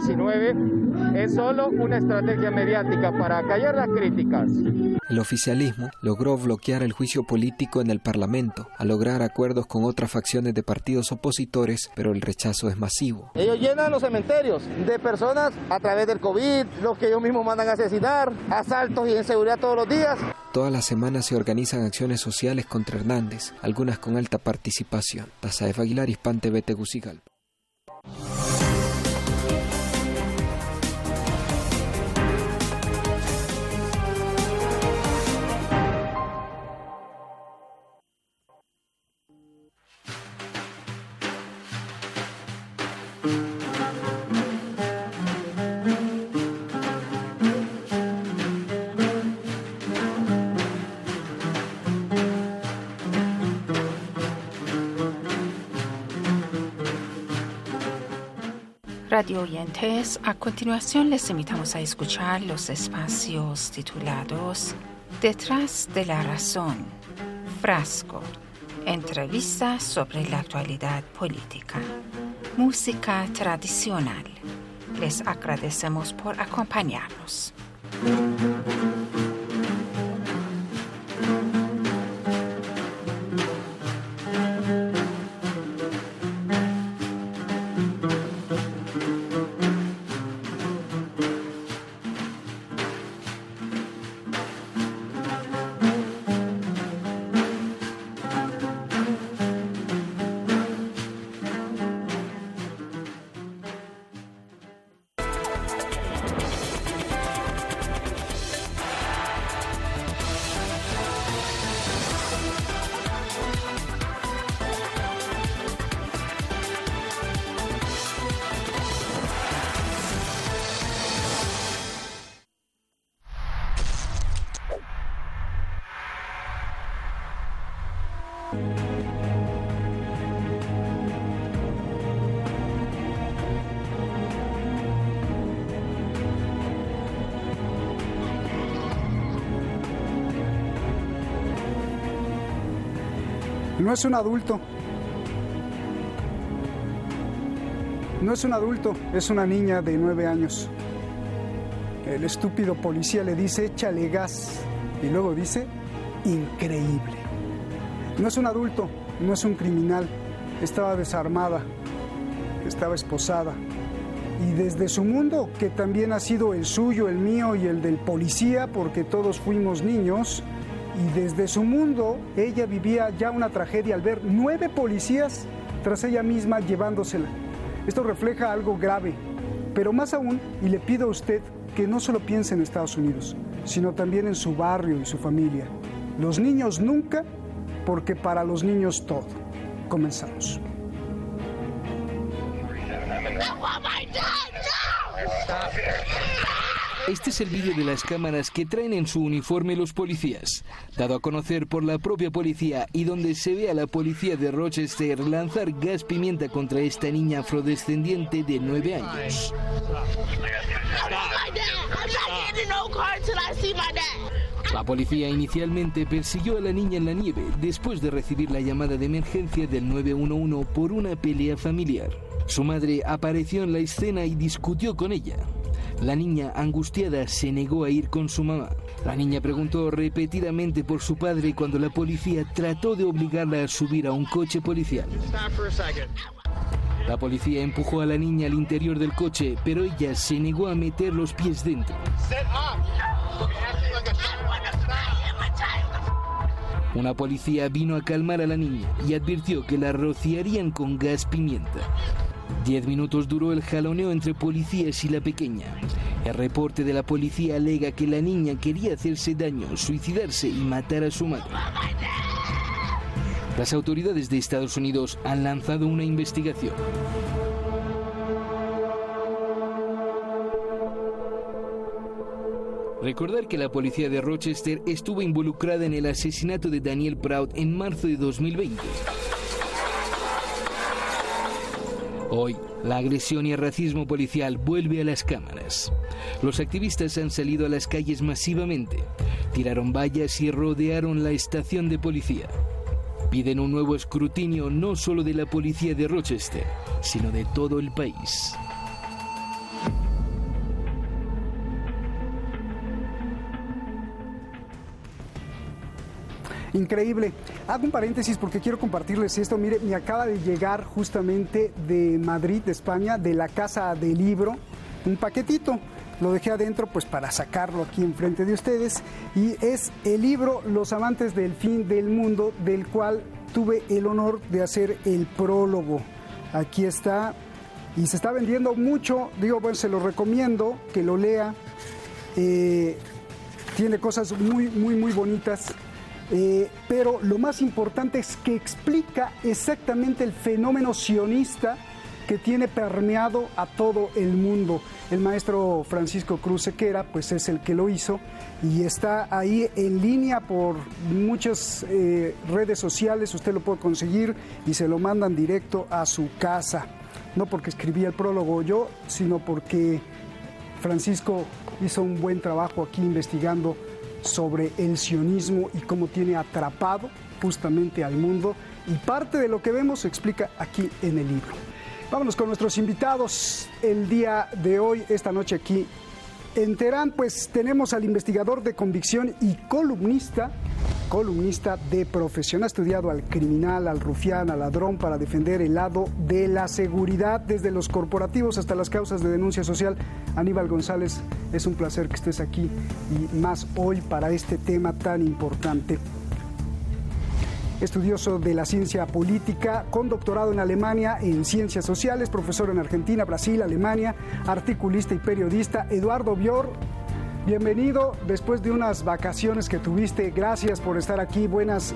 Speaker 15: COVID-19 es solo una estrategia mediática para callar las críticas.
Speaker 9: El oficialismo logró bloquear el juicio político en el Parlamento, al lograr acuerdos con otras facciones de partidos opositores, pero el rechazo es masivo.
Speaker 15: Ellos llenan los cementerios de personas a través del COVID, los que ellos mismos mandan a asesinar, asaltos y inseguridad todos los días.
Speaker 9: Todas las semanas se organizan acciones sociales contra Hernández, algunas con alta participación. Tazaef Aguilar, Hispan TV, Tegucigalpa.
Speaker 16: Radio oyentes, a continuación les invitamos a escuchar los espacios titulados Detrás de la razón, Frasco, entrevistas sobre la actualidad política, música tradicional. Les agradecemos por acompañarnos.
Speaker 17: No es un adulto. No es un adulto, es una niña de 9 años. El estúpido policía le dice, échale gas. Y luego dice, increíble. No es un adulto, no es un criminal. Estaba desarmada, estaba esposada. Y desde su mundo, que también ha sido el suyo, el mío y el del policía, porque todos fuimos niños, y desde su mundo ella vivía ya una tragedia al ver 9 policías tras ella misma llevándosela. Esto refleja algo grave, Pero más aún, y le pido a usted que no solo piense en Estados Unidos, sino también en su barrio y su familia. Los niños nunca, porque para los niños todo. Comenzamos.
Speaker 19: Este es el vídeo de las cámaras que traen en su uniforme los policías, dado a conocer por la propia policía y donde se ve a la policía de Rochester lanzar gas pimienta contra esta niña afrodescendiente de 9 años. La policía inicialmente persiguió a la niña en la nieve después de recibir la llamada de emergencia del 911 por una pelea familiar. Su madre apareció en la escena y discutió con ella. La niña, angustiada, se negó a ir con su mamá. La niña preguntó repetidamente por su padre cuando la policía trató de obligarla a subir a un coche policial. La policía empujó a la niña al interior del coche, pero ella se negó a meter los pies dentro. Una policía vino a calmar a la niña y advirtió que la rociarían con gas pimienta. 10 minutos duró el jaloneo entre policías y la pequeña. El reporte de la policía alega que la niña quería hacerse daño, suicidarse y matar a su madre. Las autoridades de Estados Unidos han lanzado una investigación. Recordar que la policía de Rochester estuvo involucrada en el asesinato de Daniel Proud en marzo de 2020. Hoy, la agresión y el racismo policial vuelve a las cámaras. Los activistas han salido a las calles masivamente, tiraron vallas y rodearon la estación de policía. Piden un nuevo escrutinio no solo de la policía de Rochester, sino de todo el país.
Speaker 17: Increíble. Hago un paréntesis porque quiero compartirles esto. Mire, me acaba de llegar justamente de Madrid, de España, de la Casa del Libro, un paquetito. Lo dejé adentro pues para sacarlo aquí enfrente de ustedes. Y es el libro Los amantes del fin del mundo, del cual tuve el honor de hacer el prólogo. Aquí está. Y se está vendiendo mucho. Digo, bueno, se lo recomiendo que lo lea. Tiene cosas muy bonitas. Pero lo más importante es que explica exactamente el fenómeno sionista que tiene permeado a todo el mundo. El maestro Francisco Cruz Sequera pues es el que lo hizo y está ahí en línea por muchas redes sociales. Usted lo puede conseguir y se lo mandan directo a su casa. No porque escribí el prólogo yo, sino porque Francisco hizo un buen trabajo aquí investigando sobre el sionismo y cómo tiene atrapado justamente al mundo, y parte de lo que vemos se explica aquí en el libro. Vámonos con nuestros invitados el día de hoy, esta noche aquí en Teherán. Pues tenemos al investigador de convicción y columnista de profesión. Ha estudiado al criminal, al rufián, al ladrón para defender el lado de la seguridad, desde los corporativos hasta las causas de denuncia social. Aníbal González, es un placer que estés aquí y más hoy para este tema tan importante. Estudioso de la ciencia política, con doctorado en Alemania en ciencias sociales, profesor en Argentina, Brasil, Alemania, articulista y periodista. Eduardo Bior, bienvenido después de unas vacaciones que tuviste. Gracias por estar aquí. Buenas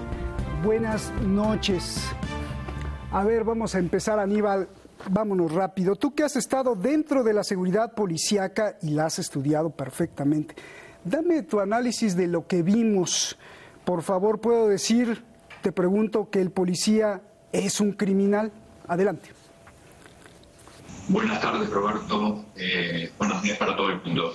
Speaker 17: noches. A ver, vamos a empezar, Aníbal. Vámonos rápido. Tú que has estado dentro de la seguridad policíaca y la has estudiado perfectamente, dame tu análisis de lo que vimos. Por favor, ¿puedo decir, te pregunto, que el policía es un criminal? Adelante.
Speaker 20: Buenas tardes, Roberto. Buenos días para todo el mundo.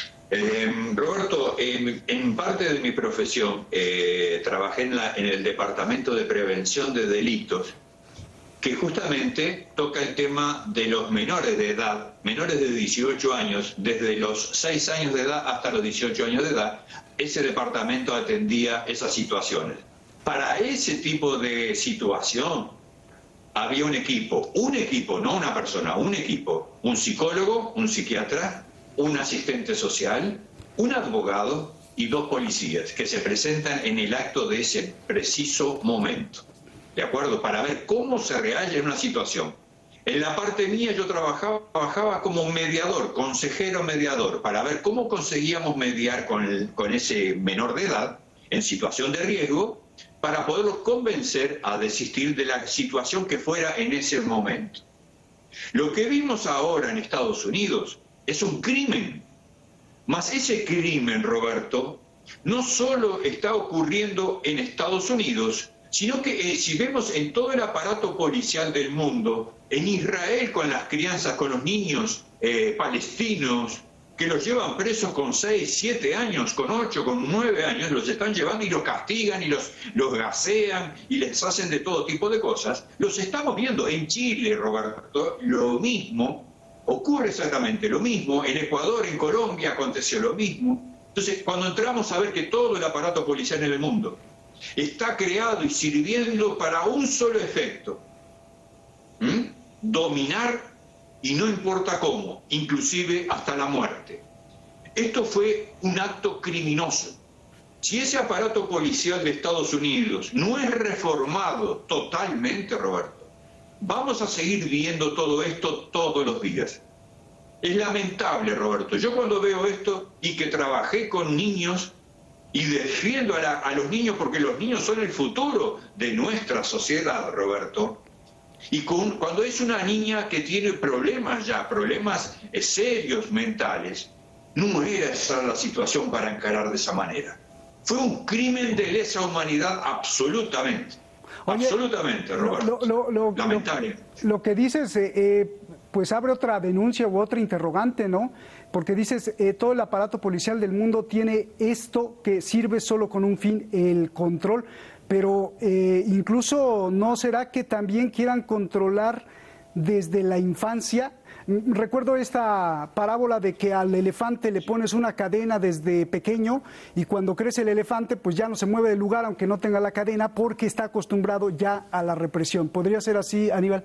Speaker 20: Roberto, en parte de mi profesión trabajé en el Departamento de Prevención de Delitos, que justamente toca el tema de los menores de edad, menores de 18 años, desde los 6 años de edad hasta los 18 años de edad. Ese departamento atendía esas situaciones. Para ese tipo de situación había un equipo, no una persona, un equipo, un psicólogo, un psiquiatra, un asistente social, un abogado y 2 policías que se presentan en el acto de ese preciso momento, ¿de acuerdo? Para ver cómo se realla en una situación. En la parte mía yo trabajaba como mediador, consejero mediador, para ver cómo conseguíamos mediar con ese menor de edad en situación de riesgo para poderlo convencer a desistir de la situación que fuera en ese momento. Lo que vimos ahora en Estados Unidos es un crimen, mas ese crimen, Roberto, no solo está ocurriendo en Estados Unidos, sino que si vemos en todo el aparato policial del mundo, en Israel con las crianzas, con los niños palestinos, que los llevan presos con 6, 7 años, con 8, con 9 años, los están llevando y los castigan y los gasean y les hacen de todo tipo de cosas. Los estamos viendo en Chile, Roberto, lo mismo, ocurre exactamente lo mismo, en Ecuador, en Colombia aconteció lo mismo. Entonces, cuando entramos a ver que todo el aparato policial en el mundo está creado y sirviendo para un solo efecto, dominar, y no importa cómo, inclusive hasta la muerte. Esto fue un acto criminoso. Si ese aparato policial de Estados Unidos no es reformado totalmente, Roberto, vamos a seguir viendo todo esto todos los días. Es lamentable, Roberto. Yo cuando veo esto y que trabajé con niños y defiendo a los niños, porque los niños son el futuro de nuestra sociedad, Roberto, y cuando es una niña que tiene problemas ya, problemas serios mentales, no era esa la situación para encarar de esa manera. Fue un crimen de lesa humanidad absolutamente. Oye, absolutamente, Roberto. Lamentable.
Speaker 17: Lo que dices, pues abre otra denuncia u otra interrogante, ¿no? Porque dices, todo el aparato policial del mundo tiene esto que sirve solo con un fin, el control. Pero incluso, ¿no será que también quieran controlar desde la infancia? Recuerdo esta parábola de que al elefante le pones una cadena desde pequeño y cuando crece el elefante pues ya no se mueve del lugar aunque no tenga la cadena porque está acostumbrado ya a la represión. ¿Podría ser así, Aníbal?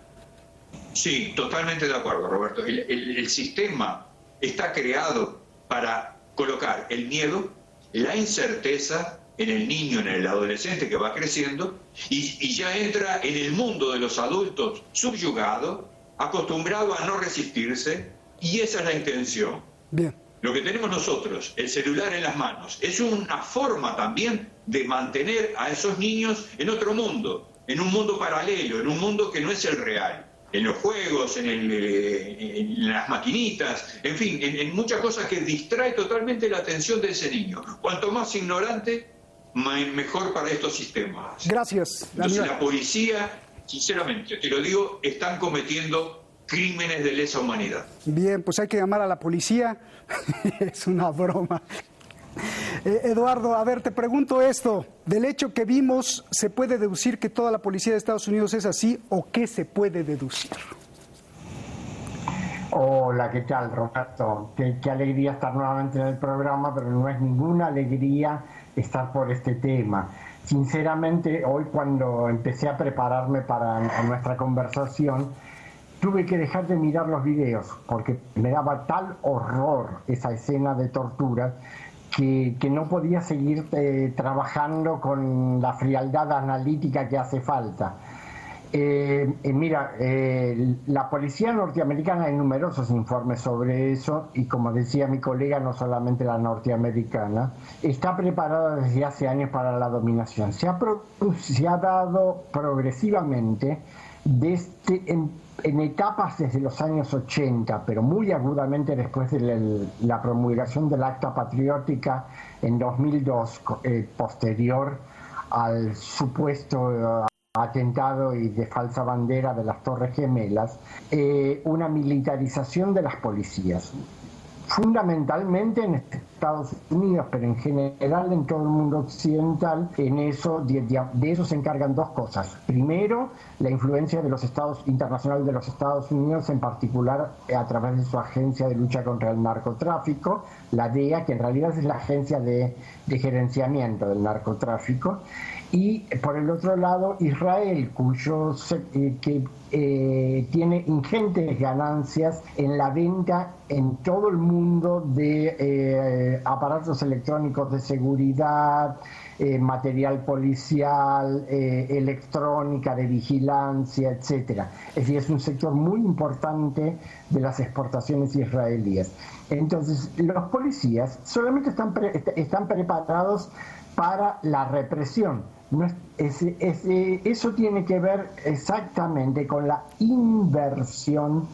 Speaker 20: Sí, totalmente de acuerdo, Roberto. El sistema está creado para colocar el miedo, la incerteza en el niño, en el adolescente que va creciendo y ya entra en el mundo de los adultos subyugado, acostumbrado a no resistirse, y esa es la intención.
Speaker 17: Bien.
Speaker 20: Lo que tenemos nosotros, el celular en las manos, es una forma también de mantener a esos niños en otro mundo, en un mundo paralelo, en un mundo que no es el real, en los juegos, en las maquinitas, en fin, en muchas cosas que distrae totalmente la atención de ese niño. Cuanto más ignorante, mejor para estos sistemas.
Speaker 17: Gracias.
Speaker 20: Entonces la policía, sinceramente, te lo digo, están cometiendo crímenes de lesa humanidad.
Speaker 17: Bien, pues hay que llamar a la policía. Es una broma. Eduardo, a ver, te pregunto esto. Del hecho que vimos, ¿se puede deducir que toda la policía de Estados Unidos es así o qué se puede deducir?
Speaker 2: Hola, ¿qué tal, Roberto? Qué alegría estar nuevamente en el programa, pero no es ninguna alegría estar por este tema. Sinceramente, hoy cuando empecé a prepararme para nuestra conversación, tuve que dejar de mirar los videos porque me daba tal horror esa escena de tortura que no podía seguir trabajando con la frialdad analítica que hace falta. Mira, la policía norteamericana, hay numerosos informes sobre eso y como decía mi colega, no solamente la norteamericana, está preparada desde hace años para la dominación. Se ha dado progresivamente en etapas desde los años 80, pero muy agudamente después de la promulgación del Acta Patriótica en 2002, posterior al supuesto atentado y de falsa bandera de las Torres Gemelas, una militarización de las policías, fundamentalmente en Estados Unidos, pero en general en todo el mundo occidental. De eso se encargan dos cosas. Primero, la influencia de los Estados internacional de los Estados Unidos, en particular a través de su agencia de lucha contra el narcotráfico, la DEA, que en realidad es la agencia de gerenciamiento del narcotráfico. Y por el otro lado, Israel, que tiene ingentes ganancias en la venta en todo el mundo de aparatos electrónicos de seguridad, material policial, electrónica, de vigilancia, etcétera. Es decir, es un sector muy importante de las exportaciones israelíes. Entonces, los policías solamente están preparados para la represión. Eso tiene que ver exactamente con la inversión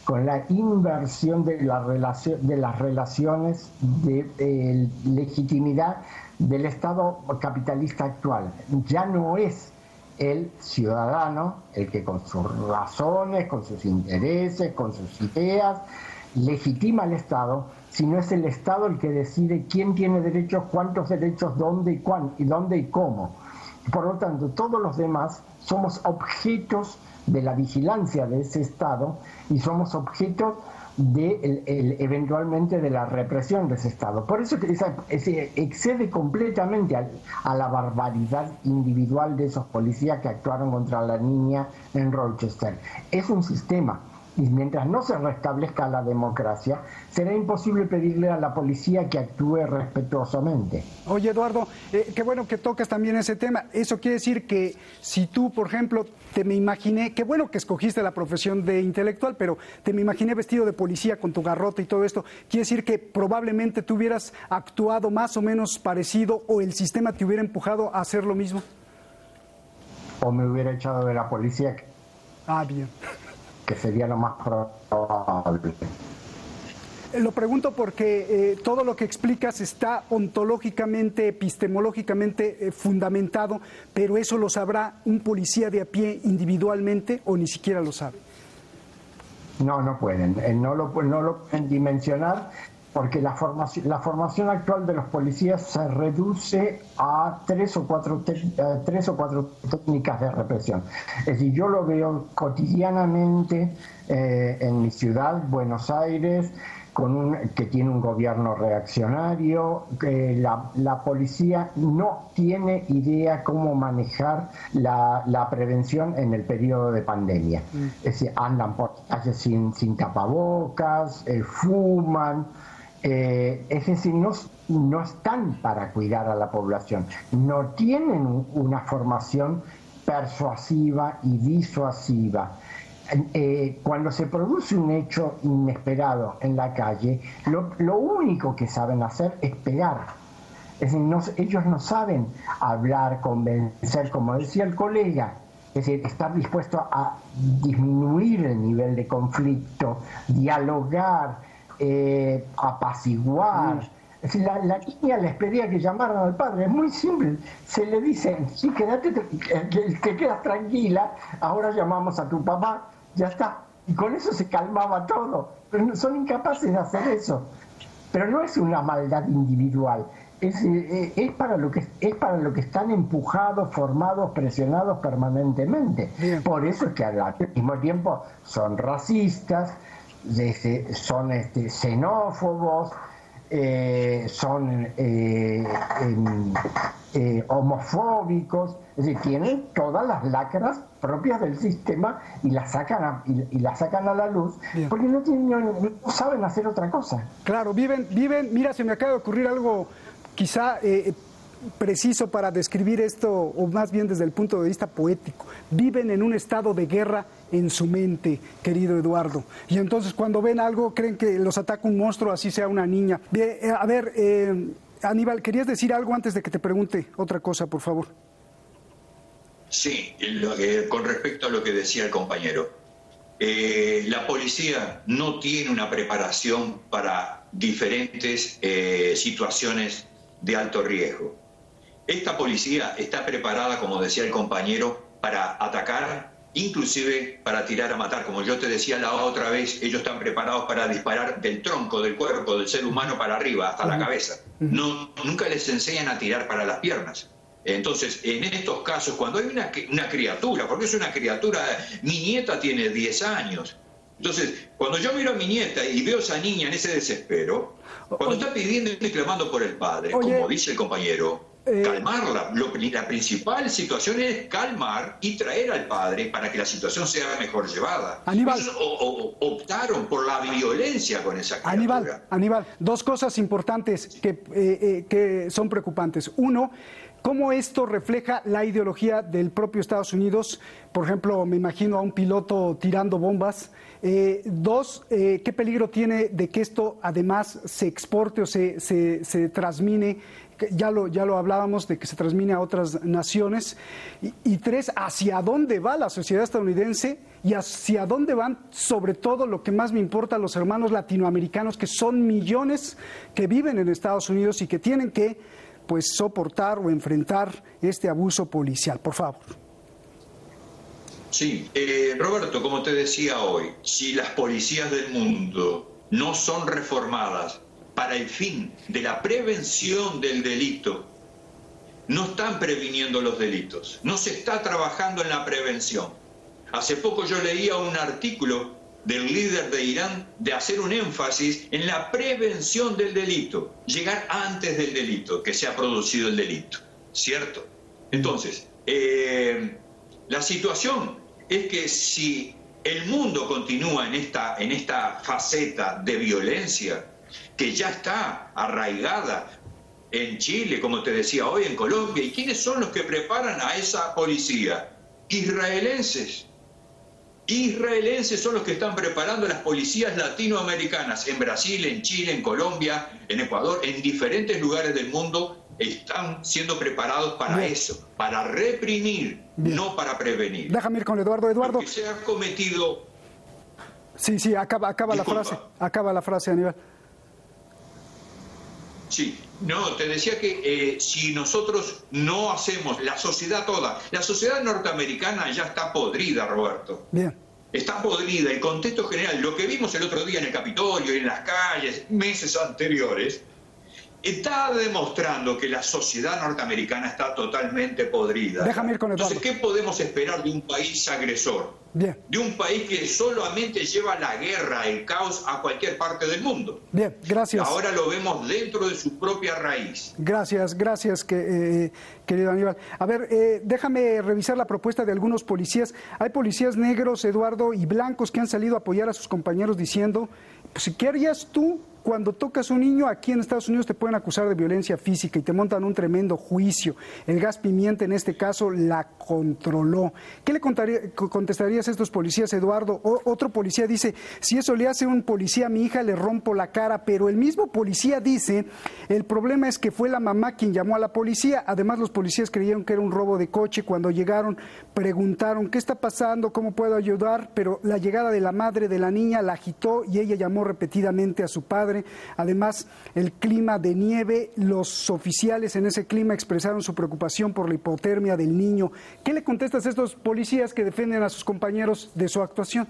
Speaker 2: de las relaciones de legitimidad del Estado capitalista actual. Ya no es el ciudadano el que con sus razones, con sus intereses, con sus ideas, legitima al Estado, sino es el Estado el que decide quién tiene derechos, cuántos derechos, dónde y cómo. Por lo tanto, todos los demás somos objetos de la vigilancia de ese Estado y somos objetos eventualmente de la represión de ese Estado. Por eso excede completamente a la barbaridad individual de esos policías que actuaron contra la niña en Rochester. Es un sistema. Y mientras no se restablezca la democracia, será imposible pedirle a la policía que actúe respetuosamente.
Speaker 17: Oye, Eduardo, qué bueno que tocas también ese tema. Eso quiere decir que si tú, por ejemplo, me imaginé, qué bueno que escogiste la profesión de intelectual, pero me imaginé vestido de policía con tu garrote y todo esto, quiere decir que probablemente tú hubieras actuado más o menos parecido o el sistema te hubiera empujado a hacer lo mismo.
Speaker 2: O me hubiera echado de la policía.
Speaker 17: Ah, bien.
Speaker 2: Que sería lo más probable.
Speaker 17: Lo pregunto porque todo lo que explicas está ontológicamente, epistemológicamente fundamentado, pero ¿eso lo sabrá un policía de a pie individualmente o ni siquiera lo sabe?
Speaker 2: No pueden. No lo pueden dimensionar porque la formación actual de los policías se reduce a tres o cuatro técnicas de represión. Es decir, yo lo veo cotidianamente en mi ciudad, Buenos Aires, que tiene un gobierno reaccionario, que la policía no tiene idea cómo manejar la prevención en el periodo de pandemia. Es decir, andan por calles sin tapabocas, fuman. Es decir, no están para cuidar a la población, no tienen una formación persuasiva y disuasiva. Cuando se produce un hecho inesperado en la calle, lo único que saben hacer es pegar. Es decir, ellos no saben hablar, convencer, como decía el colega. Es decir, estar dispuesto a disminuir el nivel de conflicto, dialogar, apaciguar. Es decir, la niña les pedía que llamaran al padre, es muy simple, se le dice, sí, quédate, te quedas tranquila, ahora llamamos a tu papá, ya está, y con eso se calmaba todo, pero son incapaces de hacer eso. Pero no es una maldad individual, es para lo que están empujados, formados, presionados permanentemente. Bien. Por eso es que al mismo tiempo son racistas, son xenófobos, son homofóbicos, es decir, tienen todas las lacras propias del sistema y las sacan a la luz. Bien. Porque no saben hacer otra cosa.
Speaker 17: Claro, viven, mira, se me acaba de ocurrir algo quizá preciso para describir esto, o más bien desde el punto de vista poético. Viven en un estado de guerra en su mente, querido Eduardo. Y entonces cuando ven algo creen que los ataca un monstruo, así sea una niña. A ver, Aníbal, ¿querías decir algo antes de que te pregunte otra cosa, por favor?
Speaker 20: Sí, con respecto a lo que decía el compañero. La policía no tiene una preparación para diferentes situaciones de alto riesgo. Esta policía está preparada, como decía el compañero, para atacar, inclusive para tirar a matar. Como yo te decía la otra vez, ellos están preparados para disparar del tronco del cuerpo del ser humano para arriba, hasta la cabeza. Nunca les enseñan a tirar para las piernas. Entonces, en estos casos, cuando hay una criatura, porque es una criatura, mi nieta tiene 10 años. Entonces, cuando yo miro a mi nieta y veo a esa niña en ese desespero, cuando está pidiendo y clamando por el padre, como dice el compañero, calmarla. La principal situación es calmar y traer al padre para que la situación sea mejor llevada.
Speaker 17: Aníbal.
Speaker 20: Entonces, optaron por la violencia con esa criatura.
Speaker 17: Aníbal, dos cosas importantes que son preocupantes. Uno, ¿Cómo esto refleja la ideología del propio Estados Unidos? Por ejemplo, me imagino a un piloto tirando bombas. Dos, ¿qué peligro tiene de que esto además se exporte o se transmine? Ya lo hablábamos de que se transmine a otras naciones. Y tres, ¿hacia dónde va la sociedad estadounidense y hacia dónde van, sobre todo, lo que más me importa, los hermanos latinoamericanos, que son millones que viven en Estados Unidos y que tienen que soportar o enfrentar este abuso policial? Por favor.
Speaker 20: Sí, Roberto, como te decía hoy, si las policías del mundo no son reformadas para el fin de la prevención del delito, no están previniendo los delitos, no se está trabajando en la prevención. Hace poco yo leía un artículo del líder de Irán de hacer un énfasis en la prevención del delito, llegar antes del delito, que se ha producido el delito, ¿cierto? Entonces, la situación es que si el mundo continúa en esta faceta de violencia, que ya está arraigada en Chile, como te decía hoy, en Colombia, ¿y quiénes son los que preparan a esa policía? Israelenses. Israelenses son los que están preparando las policías latinoamericanas en Brasil, en Chile, en Colombia, en Ecuador, en diferentes lugares del mundo. Están siendo preparados para eso, para reprimir, no para prevenir.
Speaker 17: Déjame ir con Eduardo. Eduardo.
Speaker 20: Porque se ha cometido...
Speaker 17: Sí, acaba la frase, Aníbal.
Speaker 20: Sí, no, te decía que si nosotros no hacemos, la sociedad toda, la sociedad norteamericana ya está podrida, Roberto.
Speaker 17: Bien.
Speaker 20: Está podrida, el contexto general, lo que vimos el otro día en el Capitolio, en las calles, meses anteriores, está demostrando que la sociedad norteamericana está totalmente podrida.
Speaker 17: Déjame ir con Eduardo.
Speaker 20: Entonces, ¿qué podemos esperar de un país agresor?
Speaker 17: Bien.
Speaker 20: De un país que solamente lleva la guerra, el caos a cualquier parte del mundo.
Speaker 17: Bien, gracias.
Speaker 20: Ahora lo vemos dentro de su propia raíz.
Speaker 17: Gracias, querido Aníbal. A ver, déjame revisar la propuesta de algunos policías. Hay policías negros, Eduardo, y blancos que han salido a apoyar a sus compañeros diciendo, pues, ¿qué harías tú? Cuando tocas a un niño, aquí en Estados Unidos te pueden acusar de violencia física y te montan un tremendo juicio. El gas pimienta en este caso la controló. ¿Qué le contestarías a estos policías, Eduardo? Otro policía dice, si eso le hace un policía a mi hija, le rompo la cara. Pero el mismo policía dice, el problema es que fue la mamá quien llamó a la policía. Además, los policías creyeron que era un robo de coche. Cuando llegaron, preguntaron, ¿qué está pasando? ¿Cómo puedo ayudar? Pero la llegada de la madre de la niña la agitó y ella llamó repetidamente a su padre. Además, el clima de nieve, los oficiales en ese clima expresaron su preocupación por la hipotermia del niño. ¿Qué le contestas a estos policías que defienden a sus compañeros de su actuación?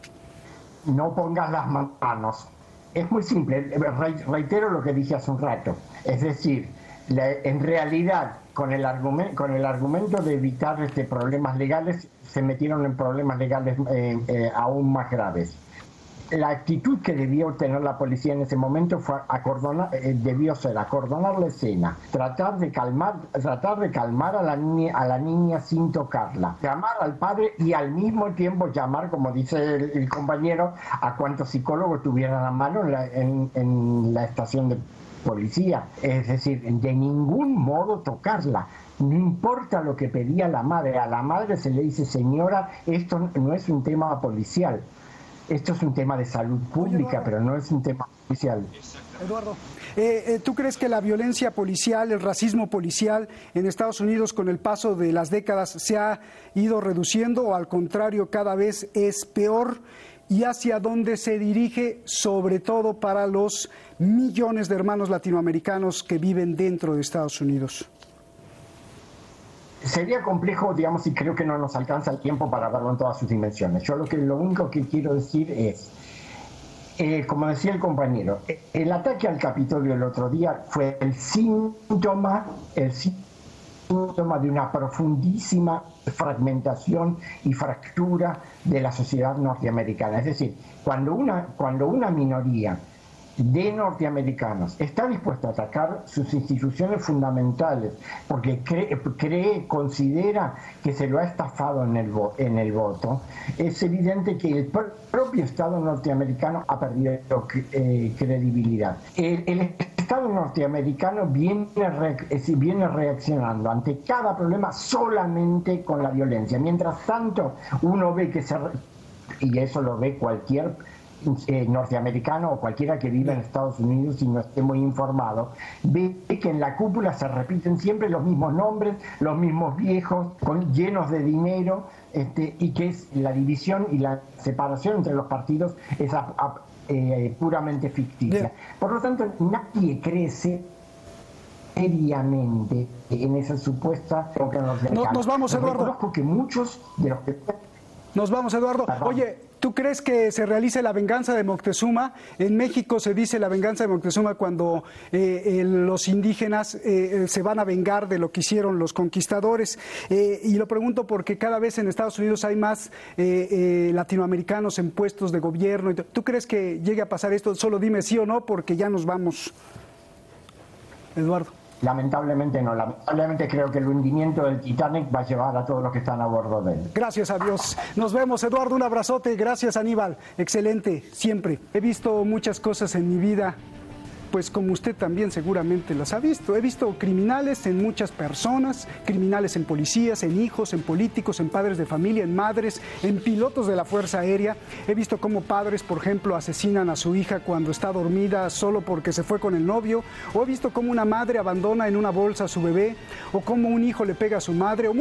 Speaker 2: No pongas las manos. Es muy simple, reitero lo que dije hace un rato. Es decir, en realidad, con el argumento de evitar problemas legales, se metieron en problemas legales aún más graves. La actitud que debió tener la policía en ese momento fue debió ser acordonar la escena, tratar de calmar a la niña sin tocarla, llamar al padre y al mismo tiempo llamar, como dice el compañero, a cuantos psicólogos tuvieran a mano en la estación de policía. Es decir, de ningún modo tocarla. No importa lo que pedía la madre, a la madre se le dice, señora, esto no es un tema policial. Esto es un tema de salud pública, pero no es un tema policial.
Speaker 17: Eduardo, ¿tú crees que la violencia policial, el racismo policial en Estados Unidos con el paso de las décadas se ha ido reduciendo o al contrario cada vez es peor? ¿Y hacia dónde se dirige, sobre todo para los millones de hermanos latinoamericanos que viven dentro de Estados Unidos?
Speaker 2: Sería complejo, digamos, y creo que no nos alcanza el tiempo para verlo en todas sus dimensiones. Yo lo único que quiero decir es, como decía el compañero, el ataque al Capitolio el otro día fue el síntoma de una profundísima fragmentación y fractura de la sociedad norteamericana. Es decir, cuando una minoría de norteamericanos está dispuesta a atacar sus instituciones fundamentales porque considera que se lo ha estafado en el voto, es evidente que el propio Estado norteamericano ha perdido credibilidad. El Estado norteamericano viene reaccionando ante cada problema solamente con la violencia. Mientras tanto, uno ve que y eso lo ve cualquier norteamericano o cualquiera que viva en Estados Unidos y no esté muy informado, ve que en la cúpula se repiten siempre los mismos nombres, los mismos viejos, llenos de dinero, y que es la división y la separación entre los partidos es puramente ficticia. Bien. Por lo tanto, nadie crece seriamente en esa supuesta...
Speaker 17: Nos vamos, Eduardo.
Speaker 2: Reconozco que muchos de los que...
Speaker 17: Nos vamos, Eduardo. Perdón. Oye, ¿tú crees que se realice la venganza de Moctezuma? En México se dice la venganza de Moctezuma cuando los indígenas se van a vengar de lo que hicieron los conquistadores. Y lo pregunto porque cada vez en Estados Unidos hay más latinoamericanos en puestos de gobierno. ¿Tú crees que llegue a pasar esto? Solo dime sí o no, porque ya nos vamos. Eduardo.
Speaker 2: Lamentablemente no, lamentablemente creo que el hundimiento del Titanic va a llevar a todos los que están a bordo de él.
Speaker 17: Gracias a Dios. Nos vemos, Eduardo, un abrazote. Gracias, Aníbal. Excelente, siempre. He visto muchas cosas en mi vida, pues como usted también seguramente las ha visto. He visto criminales en muchas personas, criminales en policías, en hijos, en políticos, en padres de familia, en madres, en pilotos de la Fuerza Aérea. He visto cómo padres, por ejemplo, asesinan a su hija cuando está dormida solo porque se fue con el novio. O he visto cómo una madre abandona en una bolsa a su bebé, o cómo un hijo le pega a su madre.